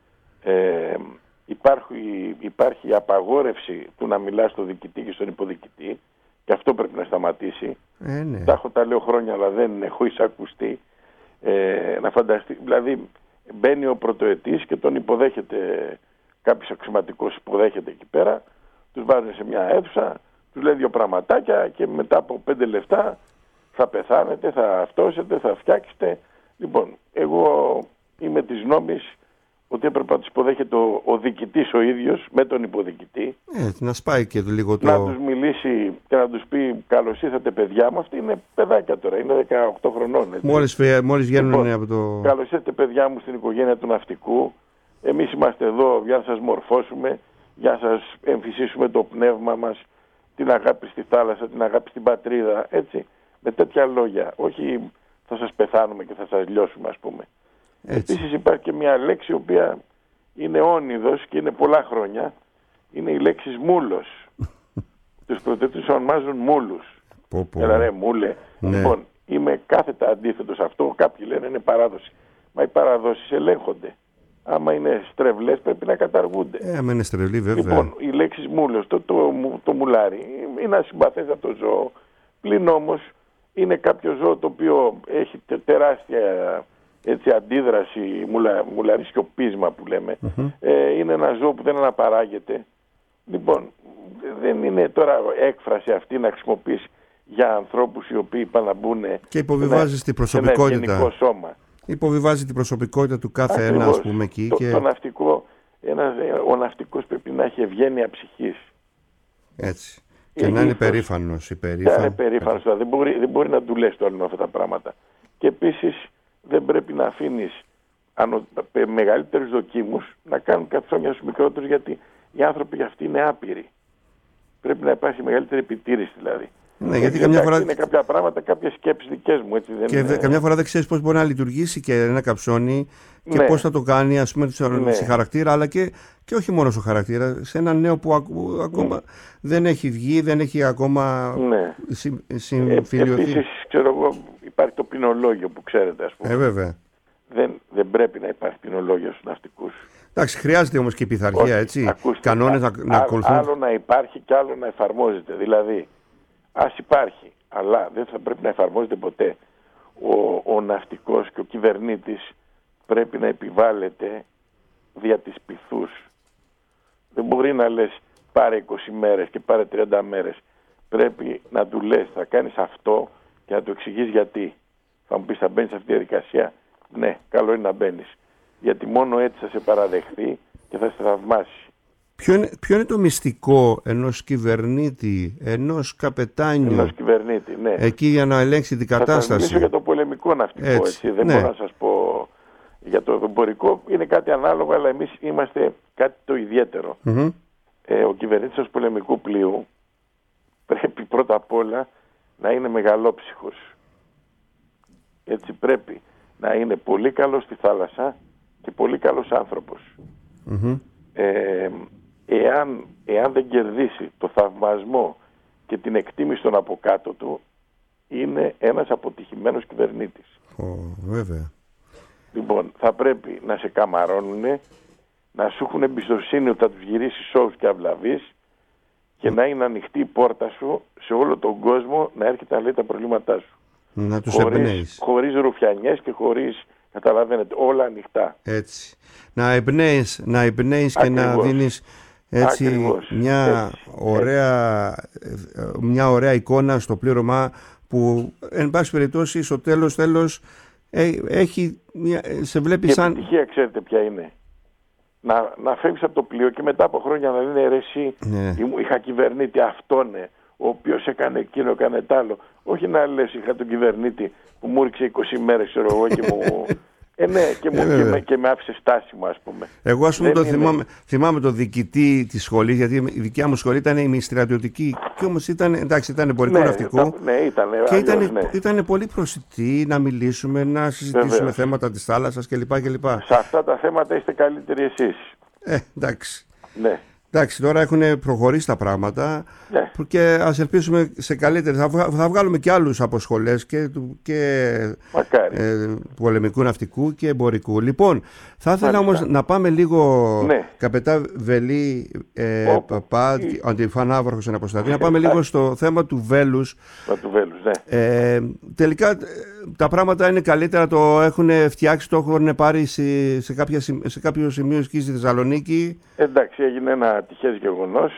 Ε, υπάρχει, υπάρχει απαγόρευση του να μιλάς στο διοικητή και στον υποδιοικητή, και αυτό πρέπει να σταματήσει. Ε, ναι. Τα έχω, τα λέω χρόνια, αλλά δεν έχω εισακουστεί. Ε, να φανταστεί, δηλαδή μπαίνει ο πρωτοετής και τον υποδέχεται, κάποιος αξιωματικός υποδέχεται εκεί πέρα, τους βάζουν σε μια αίθουσα, τους λέει δύο πραγματάκια και μετά από πέντε λεπτά θα πεθάνετε, θα αυτόσετε, θα φτιάξετε. Λοιπόν, εγώ είμαι της νόμης ότι έπρεπε να τους υποδέχεται ο, ο διοικητής ο ίδιος με τον υποδιοικητή. Ε, να σπάει και λίγο το... Να τους μιλήσει και να τους πει καλώς ήρθατε παιδιά μου. Αυτοί είναι παιδάκια τώρα, είναι δεκαοκτώ χρονών. Έτσι. Μόλις, μόλις βγαίνουν λοιπόν, από το... Καλώς ήρθατε παιδιά μου στην οικογένεια του ναυτικού. Εμείς είμαστε εδώ για να σας μορφώσουμε, για να σας εμφυσίσουμε το πνεύμα μας, την αγάπη στη θάλασσα, την αγάπη στην πατρίδα, έτσι. Με τέτοια λόγια. Όχι θα σας πεθάνουμε και θα σας λιώσουμε, ας πούμε. Έτσι. Επίσης υπάρχει και μια λέξη η οποία είναι όνειδος και είναι πολλά χρόνια. Είναι η λέξη μούλος. Τους πρωτεύτες ονομάζουν μούλους. Έλα ρε μούλε. Ναι. Λοιπόν, είμαι κάθετα αντίθετος σε αυτό. Κάποιοι λένε είναι παράδοση. Μα οι παραδόσεις ελέγχονται. Άμα είναι στρεβλές πρέπει να καταργούνται. Ε, άμα είναι στρεβλή βέβαια. Λοιπόν, η λέξη μούλος, το, το, το, το μουλάρι, είναι ένα συμπαθέστατο ζώο. Πλην όμως είναι κάποιο ζώο το οποίο έχει τε, τεράστια έτσι, αντίδραση, μουλα, μουλαρισκοπίσμα που λέμε. Mm-hmm. Ε, είναι ένα ζώο που δεν αναπαράγεται. Λοιπόν, δεν είναι τώρα έκφραση αυτή να χρησιμοποιείς για ανθρώπους οι οποίοι πάνε να μπουν και υποβιβάζει την προσωπικότητα. Ένα σώμα. Υποβιβάζει την προσωπικότητα του κάθε Ακριβώς. ένα, ας πούμε, εκεί. Το, και... το ναυτικό, ένας, ο ναυτικός πρέπει να έχει ευγένεια ψυχής. Έτσι. Και Εγίθος. Να είναι περήφανος. Υπερήφαν... Να είναι περήφανος. Δεν μπορεί, δεν μπορεί να του λες το άλλο με αυτά τα πράγματα. Και επίσης δεν πρέπει να αφήνεις ανω... μεγαλύτερους δοκίμους να κάνουν καθόνια στους μικρότερους, γιατί οι άνθρωποι αυτοί είναι άπειροι. Πρέπει να υπάρχει μεγαλύτερη επιτήρηση δηλαδή. Ναι, γιατί καμιά φορά... είναι κάποια πράγματα, κάποιες σκέψεις δικές μου. Έτσι, δεν και είναι... καμιά φορά δεν ξέρεις πώς μπορεί να λειτουργήσει και ένα καψόνι και ναι. πώς θα το κάνει, ας πούμε, ναι. σε χαρακτήρα, αλλά και, και όχι μόνο στο χαρακτήρα, σε ένα νέο που ακού, ακόμα ναι. δεν έχει βγει, δεν έχει ακόμα ναι. συ, συμφιλειωθεί. Ε, επίσης, ξέρω εγώ, υπάρχει το ποινολόγιο που ξέρετε, ας πούμε. Ε, βέβαια. Δεν, δεν πρέπει να υπάρχει ποινολόγιο στους ναυτικούς. Εντάξει, χρειάζεται όμως και η πειθαρχία, έτσι. Ακούστε, κανόνες να, να ακολουθούν. Άλλο να υπάρχει και άλλο να εφαρμόζεται. Δηλαδή, ας υπάρχει, αλλά δεν θα πρέπει να εφαρμόζεται ποτέ. Ο, ο ναυτικός και ο κυβερνήτης πρέπει να επιβάλλεται δια της πειθούς. Δεν μπορεί να λες πάρε είκοσι μέρες και πάρε τριάντα μέρες. Πρέπει να του λες θα κάνεις αυτό και να του εξηγείς γιατί. Θα μου πεις θα μπαίνεις σε αυτή τη διαδικασία. Ναι, καλό είναι να μπαίνεις. Γιατί μόνο έτσι θα σε παραδεχθεί και θα σε θαυμάσει. Ποιο είναι, ποιο είναι το μυστικό ενός κυβερνήτη, ενός καπετάνιου, ενός κυβερνήτη, ναι. εκεί για να ελέγξει την κατάσταση? Θα σας μιλήσω για το πολεμικό ναυτικό, έτσι. έτσι. Δεν ναι. μπορώ να σας πω για το εμπορικό. Είναι κάτι ανάλογο, αλλά εμείς είμαστε κάτι το ιδιαίτερο. Mm-hmm. Ε, ο κυβερνήτης ως πολεμικού πλοίου πρέπει πρώτα απ' όλα να είναι μεγαλόψυχος. Έτσι πρέπει να είναι πολύ καλός στη θάλασσα και πολύ καλός άνθρωπος. Mm-hmm. Ε, εάν, εάν δεν κερδίσει το θαυμασμό και την εκτίμηση των από κάτω του, είναι ένας αποτυχημένος κυβερνήτης. Oh, βέβαια. Λοιπόν, θα πρέπει να σε καμαρώνουνε, να σου έχουν εμπιστοσύνη ότι θα τους γυρίσει σόους και αυλαβείς και mm. να είναι ανοιχτή η πόρτα σου σε όλο τον κόσμο να έρχεται να λέει τα προβλήματά σου. Να τους χωρίς, εμπνέεις. Χωρίς ρουφιανιές και χωρίς, καταλαβαίνετε, όλα ανοιχτά. Έτσι. Να εμπνέεις, να εμπνέεις και να δίνεις έτσι Ακριβώς. μια έτσι. ωραία, έτσι. μια ωραία εικόνα στο πλήρωμα που εν πάση περιπτώσει στο τέλος τέλος έχει, μια, σε βλέπει και σαν... Η επιτυχία ξέρετε ποια είναι? Να, να φεύγεις από το πλοίο και μετά από χρόνια να λένε ρε εσύ, ναι. είχα κυβερνήτη αυτόν, ο οποίος έκανε εκείνο, έκανε τ' άλλο. Όχι να λες είχα τον κυβερνήτη που μου ρίξε είκοσι μέρες ξέρω εγώ και μου... Ε, ναι, και, μου, ε, και, με, και με άφησε στάσιμο, ας πούμε. Εγώ, ας πούμε, το θυμάμαι, θυμάμαι το διοικητή της σχολής, γιατί η δικιά μου σχολή ήταν η στρατιωτική. Και όμως ήταν, εντάξει, ήταν εμπορικό ναι, ναυτικό. Ναι, ήταν. Και αλλιώς, ήταν, ναι. ήταν πολύ προσιτή να μιλήσουμε, να συζητήσουμε Βεβαίως. θέματα της θάλασσας κλπ. κλπ. Σε αυτά τα θέματα είστε καλύτεροι εσείς. Ε, εντάξει. Ναι. Εντάξει, τώρα έχουν προχωρήσει τα πράγματα ναι. και ας ελπίσουμε σε καλύτερες. Θα, θα βγάλουμε και άλλους από σχολές και, και ε, πολεμικού ναυτικού και εμπορικού. Λοιπόν, θα ήθελα όμως να πάμε λίγο, ναι. καπετά Βελή, ε, Παπά, Αντιφανάβαρχος Αναποστατή, να πάμε λίγο στο θέμα του βέλους. του βέλους ναι. ε, τελικά τα πράγματα είναι καλύτερα, το έχουν φτιάξει, το έχουν πάρει σε, σε, κάποια, σε κάποιο σημείο εκεί στη Θεσσαλονίκη. Εντάξει, έγινε ένα τυχές γεγονός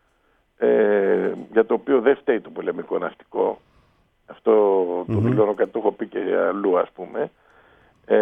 ε, για το οποίο δεν φταίει το πολεμικό ναυτικό. Αυτό mm-hmm. το δηλώνω, κάτι το έχω πει και αλλού, ας πούμε. Ε,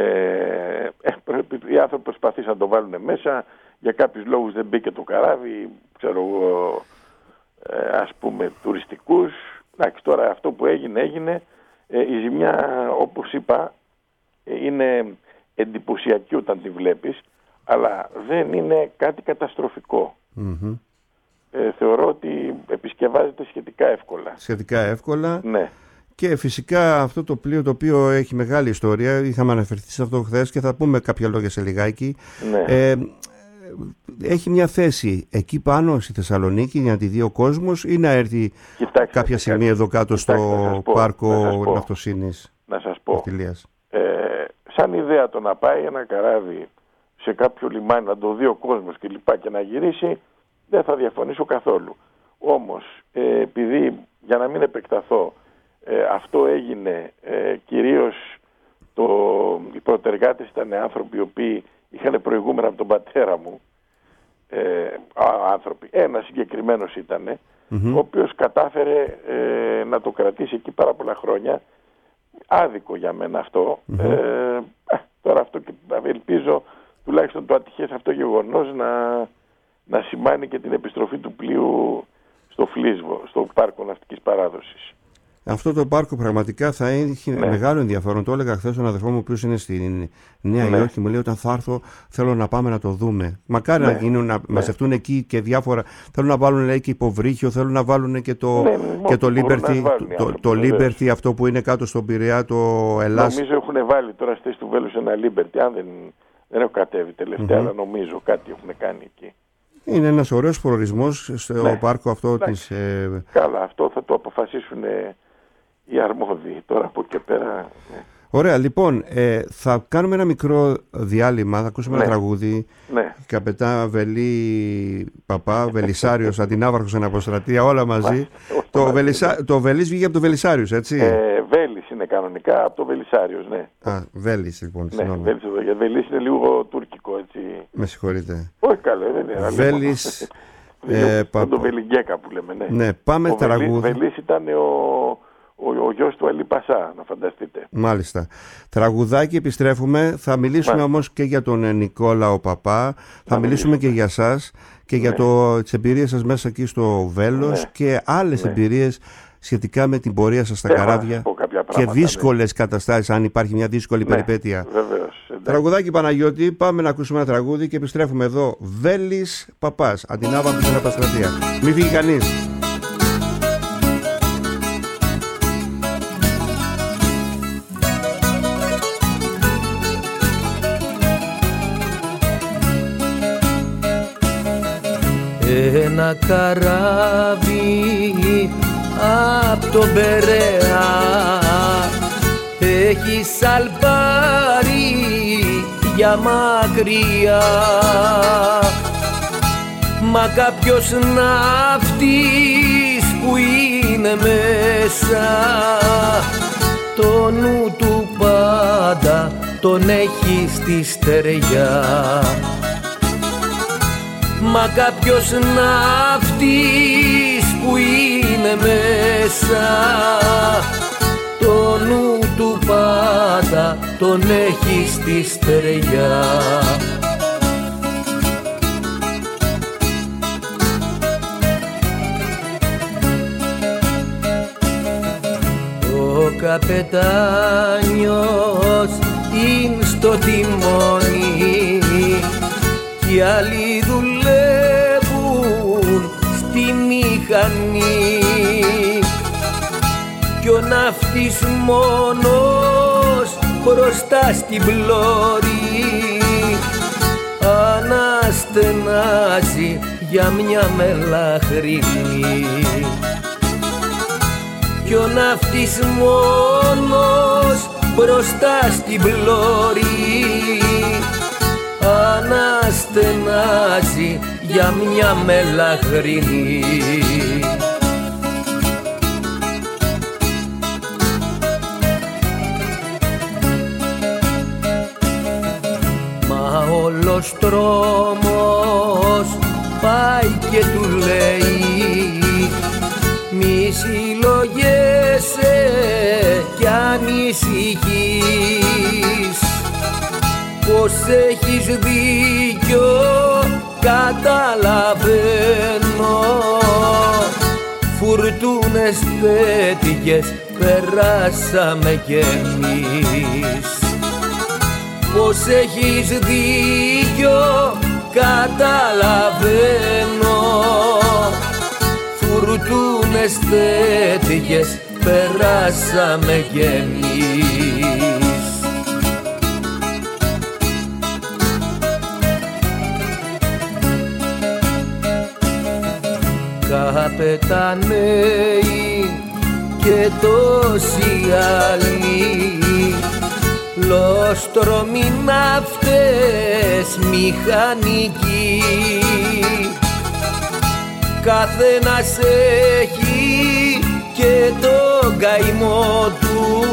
ε, οι άνθρωποι προσπαθήσαν να το βάλουν μέσα, για κάποιους λόγους δεν μπήκε το καράβι, ξέρω εγώ, ε, ας πούμε τουριστικούς. Εντάξει, τώρα αυτό που έγινε έγινε. Ε, η ζημιά, όπως είπα, είναι εντυπωσιακή όταν τη βλέπεις, αλλά δεν είναι κάτι καταστροφικό. Mm-hmm. Ε, θεωρώ ότι επισκευάζεται σχετικά εύκολα. Σχετικά εύκολα. Ναι. Και φυσικά αυτό το πλοίο το οποίο έχει μεγάλη ιστορία, είχαμε αναφερθεί σε αυτό χθες και θα πούμε κάποια λόγια σε λιγάκι. Ναι. Ε, έχει μια θέση εκεί πάνω στη Θεσσαλονίκη για να τη δει ο κόσμος ή να έρθει Κοιτάξτε, κάποια στιγμή εδώ κάτω Κοιτάξτε, στο πω, πάρκο Ναυτοσύνης? Να σας πω. Ε, σαν ιδέα το να πάει ένα καράβι σε κάποιο λιμάνι να το δει ο κόσμος και λοιπά και να γυρίσει, δεν θα διαφωνήσω καθόλου. Όμως, ε, επειδή, για να μην επεκταθώ, ε, αυτό έγινε ε, κυρίως το, οι πρωτεργάτες ήταν άνθρωποι οι οποίοι είχαν προηγούμενα από τον πατέρα μου, ε, άνθρωποι. Ένας συγκεκριμένος ήταν, mm-hmm. ο οποίος κατάφερε ε, να το κρατήσει εκεί πάρα πολλά χρόνια. Άδικο για μένα αυτό. Mm-hmm. Ε, τώρα αυτό και ελπίζω τουλάχιστον το ατυχές αυτό γεγονός να, να σημάνει και την επιστροφή του πλοίου στο Φλίσβο, στο πάρκο ναυτικής παράδοσης. Αυτό το πάρκο πραγματικά θα έχει ναι. μεγάλο ενδιαφέρον. Το έλεγα χθες στον αδερφό μου, ο οποίος είναι στη Νέα ναι. Υόρκη, μου λέει: όταν θα έρθω, θέλω να πάμε να το δούμε. Μακάρι ναι. να, γίνουν, να ναι. μαζευτούν εκεί και διάφορα. Θέλουν να βάλουν, λέει, και υποβρύχιο, θέλουν να βάλουν και το, ναι, και το Liberty, το, το Liberty, αυτό που είναι κάτω στον Πειραιά, το Ελλάς. Νομίζω έχουν βάλει τώρα στη θέση του Βέλους ένα Liberty. Αν δεν, δεν έχω κατέβει τελευταία, mm-hmm. αλλά νομίζω κάτι έχουν κάνει εκεί. Είναι ένας ωραίος προορισμός στο ναι. πάρκο αυτό. Της, ε... Καλά, αυτό θα το αποφασίσουν ε, οι αρμόδιοι τώρα από εκεί πέρα. Ναι. Ωραία, λοιπόν, ε, θα κάνουμε ένα μικρό διάλειμμα, θα ακούσουμε ναι. ένα τραγούδι. Ναι. Καπετά Βελή Παπά, Βελισσάριος, Αντινάβαρχος εν αποστρατεία, όλα μαζί. το, Βελισσα... το Βελής βγήκε από το Βελισσάριος, έτσι. Ε, Βέλης είναι κανονικά από το Βελισσάριος, ναι. Α, Βέλης λοιπόν. Ναι, Βέλης, Βελής είναι λίγο τουρκικό, έτσι. Με συγχωρείτε. Όχι καλό, δεν είναι. Βέλης. ε, πα... Το Βελιγκέκα που λέμε, ναι. Ναι, πάμε ο τραγούδι. Βελής ήταν ο... Ο, ο γιος του Αλή Πασά, να φανταστείτε. Μάλιστα. Τραγουδάκι, επιστρέφουμε. Θα μιλήσουμε όμως και για τον Νικόλαο Παπά. Θα, θα μιλήσουμε και για σας και ναι. για το, τις εμπειρίες σας μέσα εκεί στο Βέλος ναι. και άλλες ναι. εμπειρίες σχετικά με την πορεία σας στα Έχω καράβια και δύσκολες ναι. καταστάσεις, αν υπάρχει μια δύσκολη ναι. περιπέτεια. Βεβαίως. Τραγουδάκι Παναγιώτη, πάμε να ακούσουμε ένα τραγούδι και επιστρέφουμε εδώ. Βέλης Παπάς, Αντινάβαρχος στην Αποστρατεία. Μην φύγει κανείς. Ένα καράβι απ' τον Περαία έχει σαλπάρει για μακριά, μα κάποιος ναύτης που είναι μέσα το νου του πάντα τον έχει στη στεριά. Μα κάποιος ναύτης που είναι μέσα το νου του πάντα τον έχει στη στεριά. Ο καπετάνιος είναι στο τιμόνι κι οι άλλοι δουλεύουν στη μηχανή κι ο ναύτης μόνος μπροστά στην πλώρη αναστενάζει για μια μελαχρινή κι ο ναύτης μόνος μπροστά στην πλώρη αναστενάζει για μια μελαχρινή. Μα όλος τρόμος πάει και του λέει μη συλλογέσαι κι ανησυχείς, πως έχεις δίκιο καταλαβαίνω, φουρτούνες τέτοιες περάσαμε κι εμείς. Πως έχεις δίκιο καταλαβαίνω, φουρτούνες τέτοιες περάσαμε κι εμείς. Καπεταναίοι και τόσοι άλλοι, λόστρομοι ναύτες μηχανικοί, καθένας έχει και τον καημό του,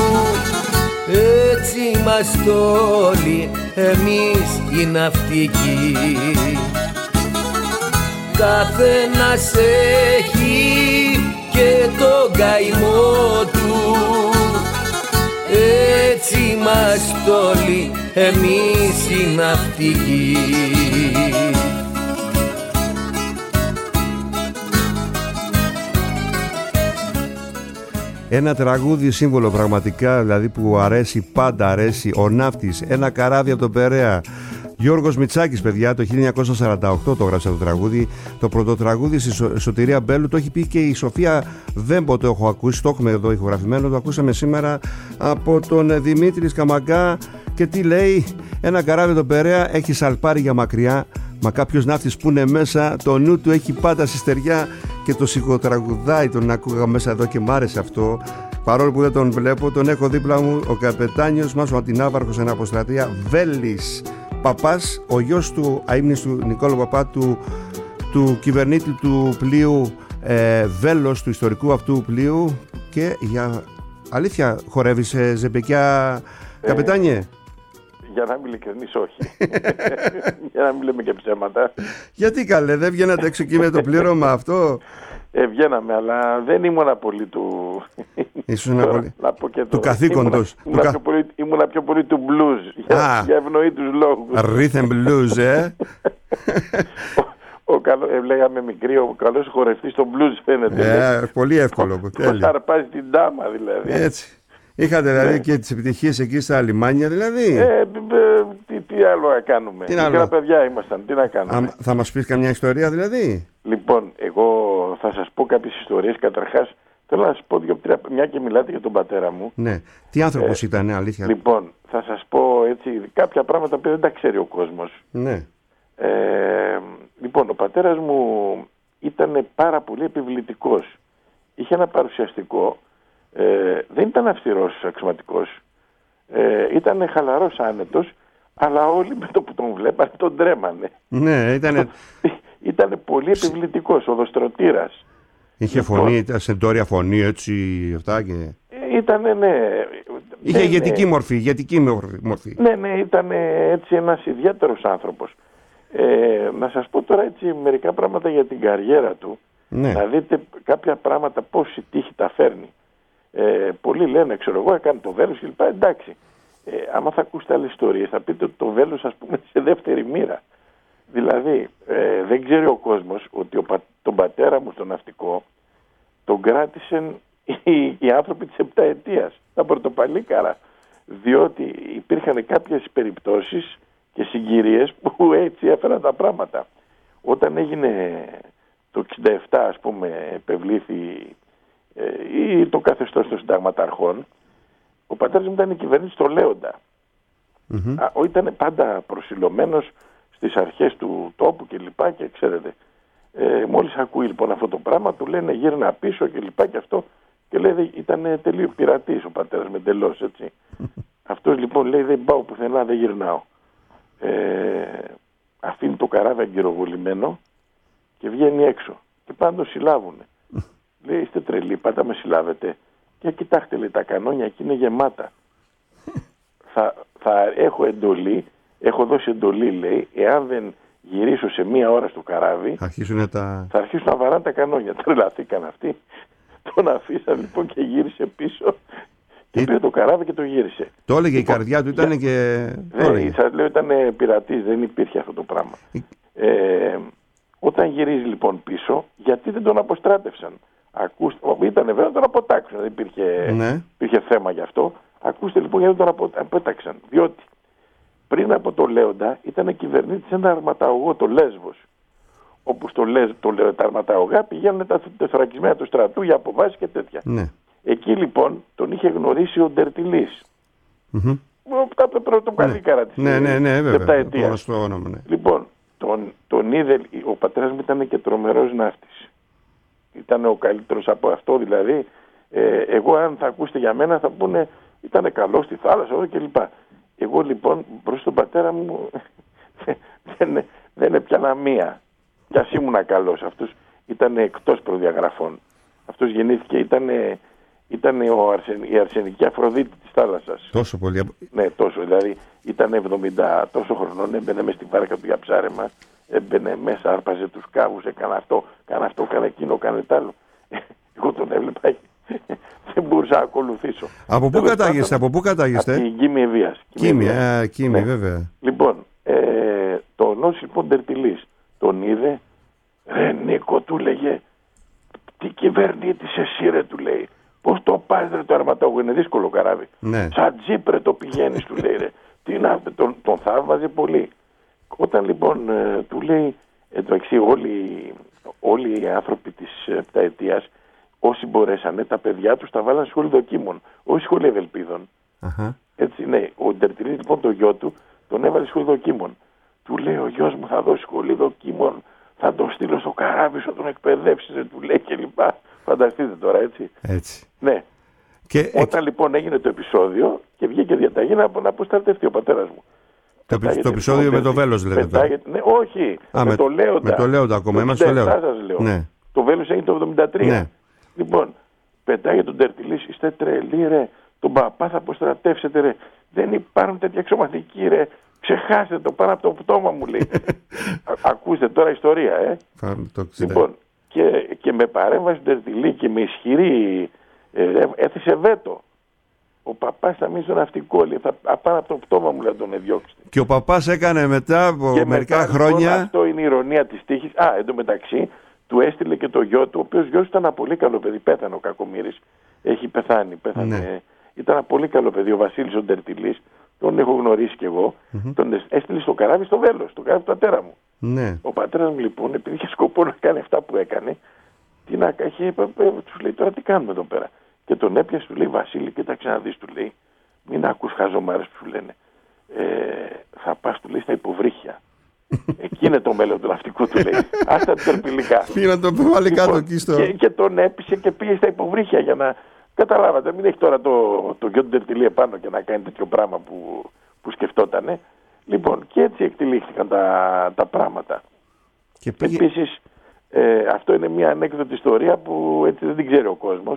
έτσι είμαστε όλοι εμείς οι ναυτικοί. Καθένας έχει και τον καημό του. Έτσι είμαστε όλοι εμείς οι ναυτικοί. Ένα τραγούδι σύμβολο πραγματικά, δηλαδή που αρέσει, πάντα αρέσει. Ο Ναύτης, ένα καράβι από τον Περαία. Γιώργος Μητσάκης, παιδιά, το χίλια εννιακόσια σαράντα οκτώ το έγραψε το τραγούδι. Το πρώτο τραγούδι στη Σωτηρία Μπέλου το έχει πει και η Σοφία Βέμπο, το έχω ακούσει, το έχουμε εδώ ηχογραφημένο, το ακούσαμε σήμερα από τον Δημήτρη Σκαμαγκά. Και τι λέει? Ένα καράβι από τον Περαία έχει σαλπάρει για μακριά, μα κάποιος ναύτης που είναι μέσα, το νου του έχει πάντα στη στεριά. Και το σιγοτραγουδάει, τον ακούγα μέσα εδώ και μ' άρεσε αυτό. Παρόλο που δεν τον βλέπω, τον έχω δίπλα μου, ο καπετάνιος μας, ο αντινάβαρχος εν αποστρατεία, Βέλης Παπάς, ο γιος του αείμνηστου Νικόλου Παπά, του, του κυβερνήτη του πλοίου ε, Βέλος, του ιστορικού αυτού πλοίου. Και για αλήθεια, χορεύεις ε, ζεμπεκιά, ε, καπετάνιε? Για να μην ειλικρινείς, όχι. Για να μην λέμε και ψέματα. Γιατί καλέ, δεν βγαίνατε έξω εκεί με το πλήρωμα αυτό? Ε, βγαίναμε, αλλά δεν ήμουνα πολύ του... Ήσουν πολύ... το... του καθήκοντος. Ήμουνα, ήμουνα, πιο πολύ, ήμουνα πιο πολύ του blues, για, για ευνοήτους λόγους. Rhythm blues, ε. ο, ο καλό, ε, λέγαμε μικρή, ο καλός χορευτής στο blues φαίνεται. Ε, πολύ εύκολο. Πώς αρπάζει την τάμα δηλαδή. Έτσι. Είχατε δηλαδή, ναι, και τις επιτυχίες εκεί στα λιμάνια δηλαδή. Ε, ε, τι, τι άλλο να κάνουμε. Τι Μικρά παιδιά ήμασταν, τι να κάνουμε. Α, θα μας πεις καμιά ιστορία δηλαδή? Λοιπόν, εγώ θα σας πω κάποιες ιστορίες. Καταρχάς θέλω να σας πω δύο, τρία, μια και μιλάτε για τον πατέρα μου. Ναι, τι άνθρωπος ε, ήταν, αλήθεια. Λοιπόν, θα σας πω έτσι κάποια πράγματα που δεν τα ξέρει ο κόσμος. Ναι. Ε, λοιπόν, ο πατέρας μου ήταν πάρα πολύ επιβλητικός. Είχε ένα παρουσιαστικό. Ε, δεν ήταν αυστηρός αξιωματικός, ε, ήταν χαλαρός, άνετος, αλλά όλοι με το που τον βλέπανε τον τρέμανε. Ναι, ήταν... Ήτανε πολύ επιβλητικός, οδοστρωτήρας. Είχε λοιπόν, φωνή, ήταν σεντόρια φωνή, έτσι, αυτά και... Ήτανε, ναι... Είχε ναι, ηγετική ναι. μορφή, ηγετική μορφή. Ναι, ναι, ήταν έτσι ένας ιδιαίτερος άνθρωπος. Ε, να σας πω τώρα έτσι μερικά πράγματα για την καριέρα του, ναι. Να δείτε κάποια πράγματα πώς η τύχη τα φέρνει. Ε, πολλοί λένε, ξέρω εγώ, έκανε το Βέλος κλπ. Εντάξει. Ε, άμα θα ακούσετε άλλες ιστορίες, θα πείτε ότι το Βέλος, ας πούμε, σε δεύτερη μοίρα. Δηλαδή, ε, δεν ξέρει ο κόσμος ότι ο, τον πατέρα μου στο ναυτικό τον κράτησαν οι, οι άνθρωποι της επταετίας, τα πρωτοπαλίκαρα. Διότι υπήρχαν κάποιες περιπτώσεις και συγκυρίες που έτσι έφεραν τα πράγματα. Όταν έγινε το εξήντα επτά, ας πούμε, επευλήθη ή το καθεστώς των συνταγματαρχών, ο πατέρας μου ήταν η κυβέρνηση στο Λέοντα. Mm-hmm. Α, ήταν πάντα προσιλωμένος στις αρχές του τόπου και λοιπά και ξέρετε, ε, μόλις ακούει λοιπόν αυτό το πράγμα του λένε γύρνα πίσω και λοιπά και αυτό και λέει ήταν τελείω πειρατής ο πατέρας με τελώς, έτσι. Αυτός λοιπόν λέει δεν πάω πουθενά, δεν γυρνάω. Ε, αφήνει το καράβι αγκυροβολημένο και βγαίνει έξω και πάντα το συλλάβουνε. Λέει είστε τρελοί, πάντα με συλλάβετε. Και κοιτάξτε, λέει, τα κανόνια εκεί είναι γεμάτα. θα, θα έχω εντολή, έχω δώσει εντολή, λέει, εάν δεν γυρίσω σε μία ώρα στο καράβι, θα αρχίσουν, τα... θα αρχίσουν να βαράνε τα κανόνια. Τρελαθήκαν αυτοί. Τον αφήσαν λοιπόν και γύρισε πίσω. Και πήρε το καράβι και το γύρισε. Το έλεγε λοιπόν, η καρδιά του, ήταν για... και. Δεν, σας λέω, ήταν πειρατής, δεν υπήρχε αυτό το πράγμα. ε, όταν γυρίζει λοιπόν πίσω, γιατί δεν τον αποστράτευσαν. Ακούστε, ήταν βέβαια να τον αποτάξουν, δεν υπήρχε, ναι. υπήρχε θέμα γι' αυτό. Ακούστε λοιπόν γιατί τον απο, απέταξαν. Διότι πριν από το Λέοντα ήταν κυβερνήτης ένα αρματαογό, το Λέσβος. Όπου στο Λέσ, το, τα αρματαογά πηγαίνουν τα τεθωρακισμένα του στρατού για αποβάσεις και τέτοια. Ναι. Εκεί λοιπόν τον είχε γνωρίσει ο Ντερτιλής. Mm-hmm. Τα πρωτοκαλίκαρα της ναι, ναι, ναι, επταετίας. Ναι. Λοιπόν, τον, τον είδε, ο πατέρας μου ήταν και τρομερός ναύτης. Ήταν ο καλύτερος από αυτό, δηλαδή ε, εγώ αν θα ακούσετε για μένα θα πούνε ήταν καλός στη θάλασσα κλπ. Εγώ λοιπόν προς τον πατέρα μου δεν, δεν έπιανα μία. Κι ας ήμουνα καλός. Αυτός ήταν εκτός προδιαγραφών. Αυτός γεννήθηκε, ήταν, ήταν ο αρσεν, η αρσενική Αφροδίτη της θάλασσας. Τόσο πολύ. Ναι, τόσο. Δηλαδή ήταν εβδομήντα τόσο χρονών, έμπαινε μες στην βάρκα του για ψάρεμα, έμπαινε μέσα, άρπαζε τους κάβους, έκανε αυτό, έκανε αυτό, έκανε εκείνο, έκανε τ' άλλο. εγώ τον έβλεπα. Δεν μπορούσα να ακολουθήσω. Από πού κατάγεστε, από πού κατάγεστε? Από την Κίμη Ευβίας. Κίμη, α, Κίμη, ναι. Βέβαια. Λοιπόν, ε, το Νόσης λοιπόν Τερτιλής τον είδε, ρε Νίκο, του λέγε, τι κυβερνήτης εσύ ρε, του λέει. Πώς το πας ρε το αρματόγο, είναι δύσκολο καράβι. Ναι. Σαν τζίπρε το πηγαίνεις, του λέει ρε. Τι να, τον, τον θαύμαζε πολύ. Όταν λοιπόν ε, του λέει, εντάξει όλοι, όλοι οι άνθρωποι της επταετίας, όσοι μπορέσανε, τα παιδιά τους τα βάλαν σχολή δοκίμων, όχι σχολή ευελπίδων. Uh-huh. Έτσι, ναι. Ο Τερτιλής λοιπόν το γιο του τον έβαλε σχολή δοκίμων. Του λέει ο γιος μου θα δώσει σχολή δοκίμων, θα τον στείλω στο καράβι σου, θα τον εκπαιδεύσεις, του λέει και λοιπά. Φανταστείτε τώρα, έτσι. Έτσι. Ναι. Και, Όταν ε... λοιπόν έγινε το επεισόδιο και βγήκε διαταγή να, να αποστρατευτεί ο πατέρας μου. Το, το επεισόδιο με το Βέλος λέτε. Πετάγεται, ναι, όχι. Α, με, με το Λέοντα. Με το Λέοντα ακόμα. Είμαστε στο Λέοντα. Ναι. Το Βέλος έγινε το εβδομήντα τρία. Ναι. Λοιπόν, πετάγεται τον Τερτιλής, είστε τρελοί ρε, τον παπά θα αποστρατεύσετε ρε, δεν υπάρχουν τέτοια εξωματικοί ρε, ξεχάστε το πάνω από το πτώμα μου λέει. Ακούστε τώρα ιστορία, ε. Το λοιπόν, και, και με παρέμβαση του Τερτιλή και με ισχυρή ε, έθεσε βέτο. Ο παπάς θα μείνει στο ναυτικό, λέει, θα, πάνω από το πτώμα μου λέει, τον εδιώξετε. Και ο παπάς έκανε μετά από και μερικά μετά, χρόνια... Λοιπόν, αυτό είναι η ηρωνία της τύχης. Α, εντωμεταξύ του έστειλε και το γιο του, ο οποίος γιος ήταν ένα πολύ καλό παιδί, πέθανε ο Κακομοίρης, έχει πεθάνει, πέθανε. Ναι. Ήταν ένα πολύ καλό παιδί, ο Βασίλης ο Τερτιλής, τον έχω γνωρίσει κι εγώ, mm-hmm. τον έστειλε στο καράβι στο Βέλος, στο καράβι του πατέρα μου. Ναι. Ο πατέρας μου λοιπόν, επειδή είχε σκοπό να κάνει αυτά που έκανε, τι να κάνει, τους λέει τώρα τι κάνουμε εδώ πέρα. Και τον έπιασε, του λέει Βασίλη, κοίταξε να δεις, του λέει, μην ακούς χαζομάρες που σου λένε. Ε, θα πας, του λέει, στα υποβρύχια. Εκεί είναι το μέλλον του ναυτικού, του λέει. Άστα τερπιλικά. Πήγα να το βάλει κάτω εκεί στο... Και, και τον έπεισε και πήγε στα υποβρύχια για να... Καταλάβατε, μην έχει τώρα το, το γιο του Τερτιλή επάνω και να κάνει τέτοιο πράγμα που, που σκεφτότανε. Λοιπόν, και έτσι εκτελήχθηκαν τα, τα πράγματα. Και πήγε... Επίσης, ε, αυτό είναι μια ανέκδοτη ιστορία που έτσι δεν την ξέρει ο κόσμος.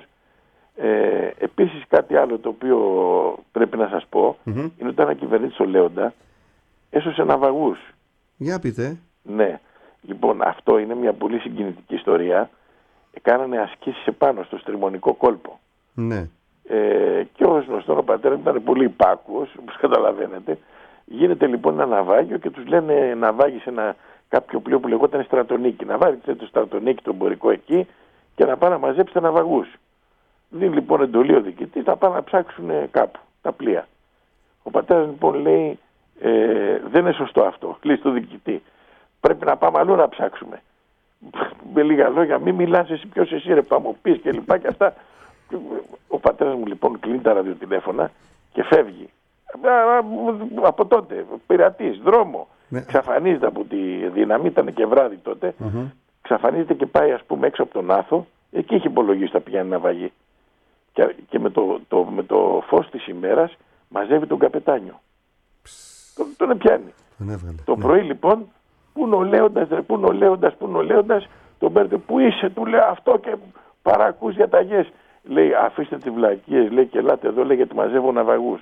Ε, επίσης κάτι άλλο το οποίο πρέπει να σας πω, mm-hmm. είναι ότι όταν κυβερνήτης ο Λέοντα έσωσε ναυαγούς. Για πείτε. Ναι. Λοιπόν, αυτό είναι μια πολύ συγκινητική ιστορία. Κάνανε ασκήσεις επάνω στο στριμονικό κόλπο. Ναι. Ε, και ως γνωστό ο πατέρας ήταν πολύ υπάκουος, όπως καταλαβαίνετε. Γίνεται λοιπόν ένα ναυάγιο και τους λένε να βάγεις ένα κάποιο πλοίο που λεγόταν στρατονίκη. Να βάλετε το στρατονίκη το εμπορικό εκεί και να πάνε να μαζέψετε ναυαγούς. Δίνει λοιπόν εντολή ο διοικητής να πάνε να ψάξουν κάπου τα πλοία. Ο πατέρας λοιπόν λέει ε, δεν είναι σωστό αυτό, κλείσει το διοικητή. Πρέπει να πάμε αλλού να ψάξουμε. Με λίγα λόγια, μην μιλάς εσύ ποιος εσύ ρε, πάμε πεις και λοιπά και αυτά. Ο πατέρας μου λοιπόν κλείνει τα ραδιοτηλέφωνα και φεύγει. Από τότε, πειρατής, δρόμο. Ναι. Ξαφανίζεται από τη δύναμη, ήταν και βράδυ τότε. Mm-hmm. Ξαφανίζεται και πάει ας πούμε έξω από τον Άθο. Εκεί είχε υπολογίσει θα πηγαίνει να βαγεί. Και, και με, το, το, με το φως της ημέρας μαζεύει τον καπετάνιο. Τον, τον πιάνει. Το ναι. πρωί λοιπόν, πού είναι ο Λέοντας, πού είναι ο Λέοντας, πού είναι ο Λέοντας, τον παίρνει, πού είσαι, του λέει αυτό και παρακούς διαταγές. Λέει αφήστε τις βλακίες, λέει και ελάτε εδώ, λέει γιατί μαζεύω ναυαγούς.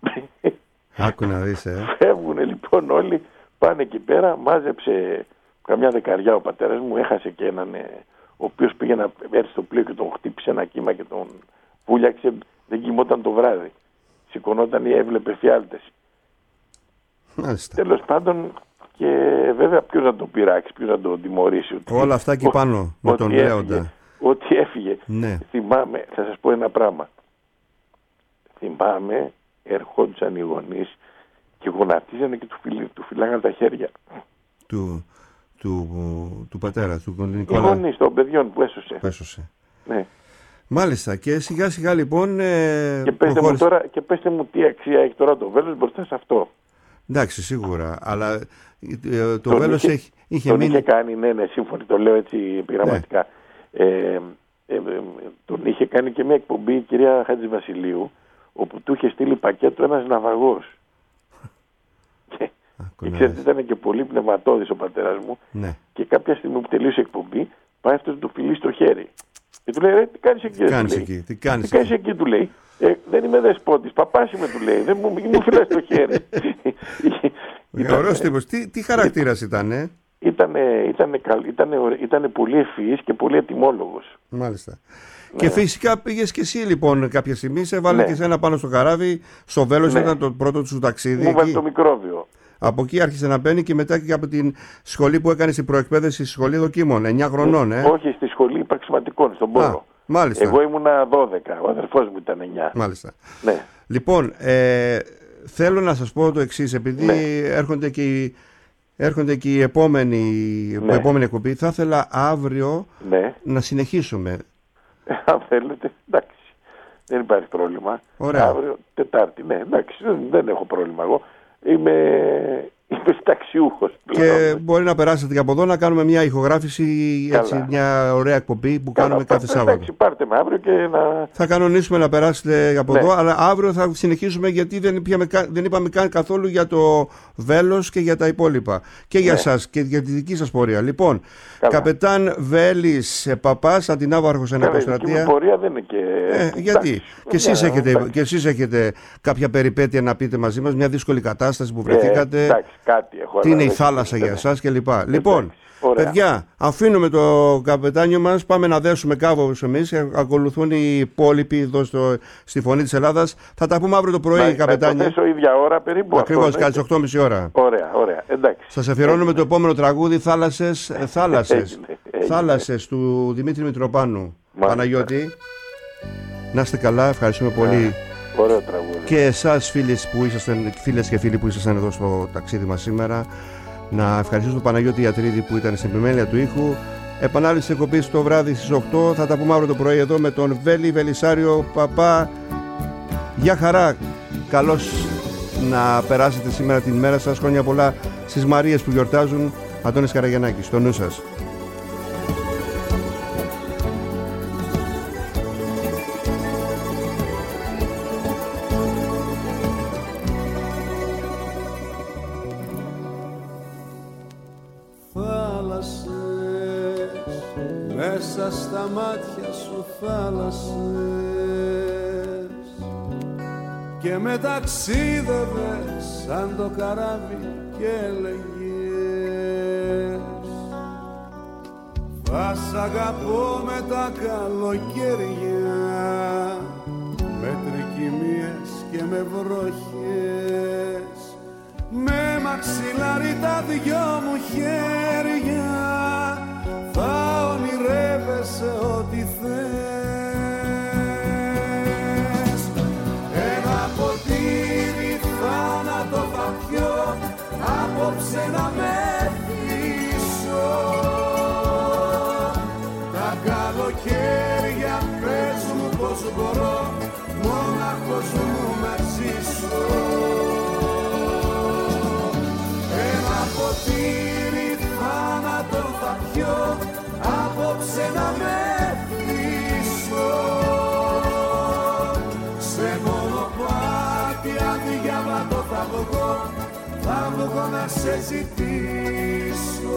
Άκου να δεις, ε. Φεύγουνε λοιπόν όλοι, πάνε εκεί πέρα, μάζεψε καμιά δεκαριά ο πατέρας μου, έχασε και έναν, ο οποίος πήγε να έρθει στο πλοίο και τον χτύπησε ένα κύμα και τον πουλιάξε, δεν κοιμόταν το βράδυ. Σηκωνόταν ή έβλεπε φιάλτες. Μάλιστα. Τέλος πάντων, και βέβαια ποιος να τον πειράξει, ποιος να τον τιμωρήσει. Ότι, όλα αυτά εκεί πάνω με τον Λέοντα. Ότι έφυγε. Ναι. Θυμάμαι, θα σας πω ένα πράγμα. Θυμάμαι, ερχόντουσαν οι γονείς και γονατίζανε και του, φιλ, του φυλάγαν τα χέρια. Του, του, του πατέρα, του Νικόλα. Οι γονείς των παιδιών που έσωσε. Έσωσε. Ναι. Μάλιστα, και σιγά σιγά λοιπόν ε, και, πέστε μου τώρα, και πέστε μου τι αξία έχει τώρα το Βέλος μπροστά σε αυτό. Εντάξει, σίγουρα, αλλά ε, το τον Βέλος είχε, έχει, είχε τον μείνει... είχε κάνει, ναι, ναι, σύμφωνοι, το λέω έτσι πειραματικά. Ναι. Ε, ε, ε, τον είχε κάνει και μια εκπομπή η κυρία Χατζηβασιλείου, όπου του είχε στείλει πακέτο ένας ναυαγός. Και, και ξέρετε, ήταν και πολύ πνευματώδης ο πατέρας μου. Ναι. Και κάποια στιγμή που τελείωσε η εκπομπή, πάει αυτός να του φιλήσει στο χέρι. Και του λέει, ρε, τι κάνεις εκεί, τι κάνεις εκεί, τι κάνεις τι κάνεις εκεί, εκεί, του λέει. Ε, δεν είμαι δεσπότης, παπάς είμαι, του λέει, δεν μου, μου φιλάς το χέρι. Ωραίος τύπος, τι, τι χαρακτήρας ήτανε. Ήτανε, ήτανε, ήτανε, ήτανε πολύ ευφυής και πολύ ετοιμόλογος. Μάλιστα. Και φυσικά πήγες και εσύ λοιπόν κάποια στιγμή, σε βάλε Ναι. και εσένα πάνω στο καράβι, στο Βέλος, Ναι. ήταν το πρώτο σου ταξίδι. Μου βάλε εκεί. το μικρόβιο. Από εκεί άρχισε να μπαίνει και μετά και από την σχολή που έκανε στην προεκπαίδευση στη σχολή δοκίμων, εννιά χρονών, ε. Όχι, στη σχολή υπαρξιματικών, στον Πόρο. Α, μάλιστα. Εγώ ήμουνα δώδεκα, ο αδερφός μου ήταν εννιά. Μάλιστα. Ναι. Λοιπόν, ε, θέλω να σας πω το εξής, επειδή Ναι. έρχονται και οι, έρχονται και οι επόμενοι, Ναι. η επόμενη εκπομπή, θα ήθελα αύριο Ναι. να συνεχίσουμε. Αν θέλετε, εντάξει. Δεν υπάρχει πρόβλημα. Ωραία. Αύριο, Τετάρτη, ναι, εντάξει, δεν, δεν έχω πρόβλημα εγώ. Είμαι, είμαι συνταξιούχος πλέον. Και μπορεί να περάσετε και από εδώ να κάνουμε μια ηχογράφηση, έτσι, Καλά. μια ωραία εκπομπή που Καλά, κάνουμε πάρτε- κάθε Σάββατο. Εντάξει, πάρτε με αύριο και να... Θα κανονίσουμε να περάσετε από Ναι. εδώ, αλλά αύριο θα συνεχίσουμε γιατί δεν, είπαμε, κα- δεν είπαμε καν καθόλου για το Βέλος και για τα υπόλοιπα. Και για Ναι. σας και για τη δική σας πορεία. Λοιπόν, Καλά. καπετάν Βέλης ε, Παπάς, Αντινάβαρχος Καλά, η δική μου Ενεκοστρατεία. πορεία δεν είναι και... Ε, γιατί, εντάξει, και εσείς, ναι, έχετε, εντάξει. και εσείς έχετε κάποια περιπέτεια να πείτε μαζί μας, μια δύσκολη κατάσταση που Ε, βρεθήκατε. εντάξει, κάτι έχω. Τι αλλά είναι η δεν- θάλασσα για ναι. εσάς κλπ. Λοιπόν, ωραία. παιδιά, αφήνουμε το καπετάνιο μας, πάμε να δέσουμε κάβος εμείς, ε, ακολουθούν οι υπόλοιποι εδώ στο, στη Φωνή της Ελλάδας. Θα τα πούμε αύριο το πρωί, Να- Να καπετάνιο. υποθέσω ίδια ώρα περίπου. Ακριβώς, αυτό, κάτι ναι. στις οκτώ και μισή ώρα. Ωραία, ωραία, εντάξει. Σας αφιερώνουμε το επόμενο τραγούδι, Θάλασσες, ε, θάλασσες, Έγινε, έγινε. θάλασσες του Δημήτρη Μητροπάνου. Μάλιστα. Παναγιώτη, να είστε καλά, ευχαριστούμε πολύ. Ωραίο τραγούδι. Και εσάς φίλες, που ήσασταν, φίλες και φίλοι που ήσασταν εδώ στο ταξίδι μας σήμερα, να ευχαριστήσω τον Παναγιώτη Ιατρίδη που ήταν στην επιμέλεια του ήχου. Επανάληψη εκπομπής το βράδυ στις οκτώ. Θα τα πούμε αύριο το πρωί εδώ με τον Βέλη Βελισάριο Παπά. Γεια χαρά. Καλώς να περάσετε σήμερα την μέρα σας. Χρόνια πολλά στις Μαρίες που γιορτάζουν. Αντώνης Καραγιαννάκης, στο νου σας. Θάλασσες, μέσα στα μάτια σου θάλασσες, και με ταξίδευες σαν το καράβι και έλεγες θα σ' αγαπώ με τα καλοκαίρια, με τρικυμίες και με βροχές, με μαξιλάρι τα δυο μου χέρια, θα ονειρεύεσαι ό,τι θες. Ένα ποτήρι θάνατο θα πιω, απόψε να με θύσω. Τα καλοκαίρια πες μου πως μπορώ, μόναχος μου να ζήσω. Ένα ποτήρι θάνατο θα πιω, απόψε να με θύσω. Σε μονοπάτι αδιάβατο θα βγω, θα βγω να σε ζητήσω.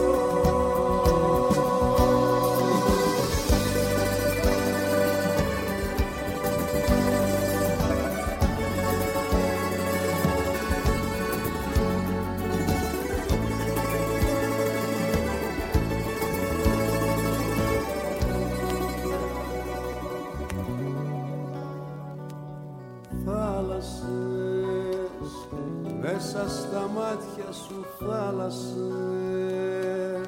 Θάλασσες, μέσα στα μάτια σου θάλασσες,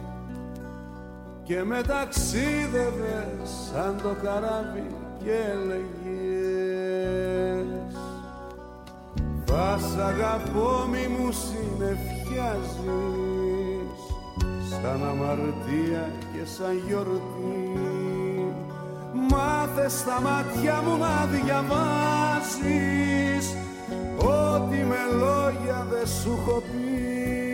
και με ταξίδευες σαν το καράβι και έλεγες θα σ' αγαπώ μη μου συννεφιάζεις, σαν αμαρτία και σαν γιορτή. Μάθε στα μάτια μου να διαβάζεις ό,τι με λόγια δεν σου έχω πει.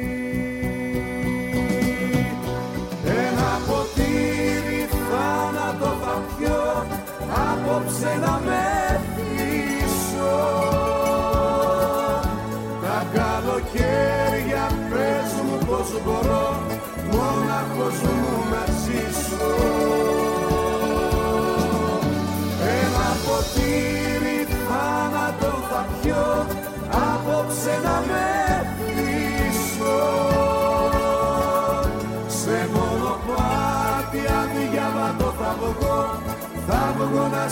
Ένα ποτήρι θάνατο θα πιω, απόψε να με θύσω. Τα καλοκαίρια πες μου πως μπορώ, μόναχος μου να ζήσω. Ένα ποτήρι θάνατο θα πιω, απόψε να με θύσω. Σε μονοπάτι αδιάβατο θα βγω, θα βγω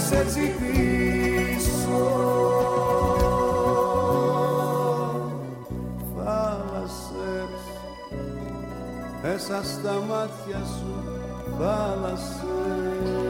σε ζητήσω. Θάλασσες, μέσα στα μάτια σου θάλασσες.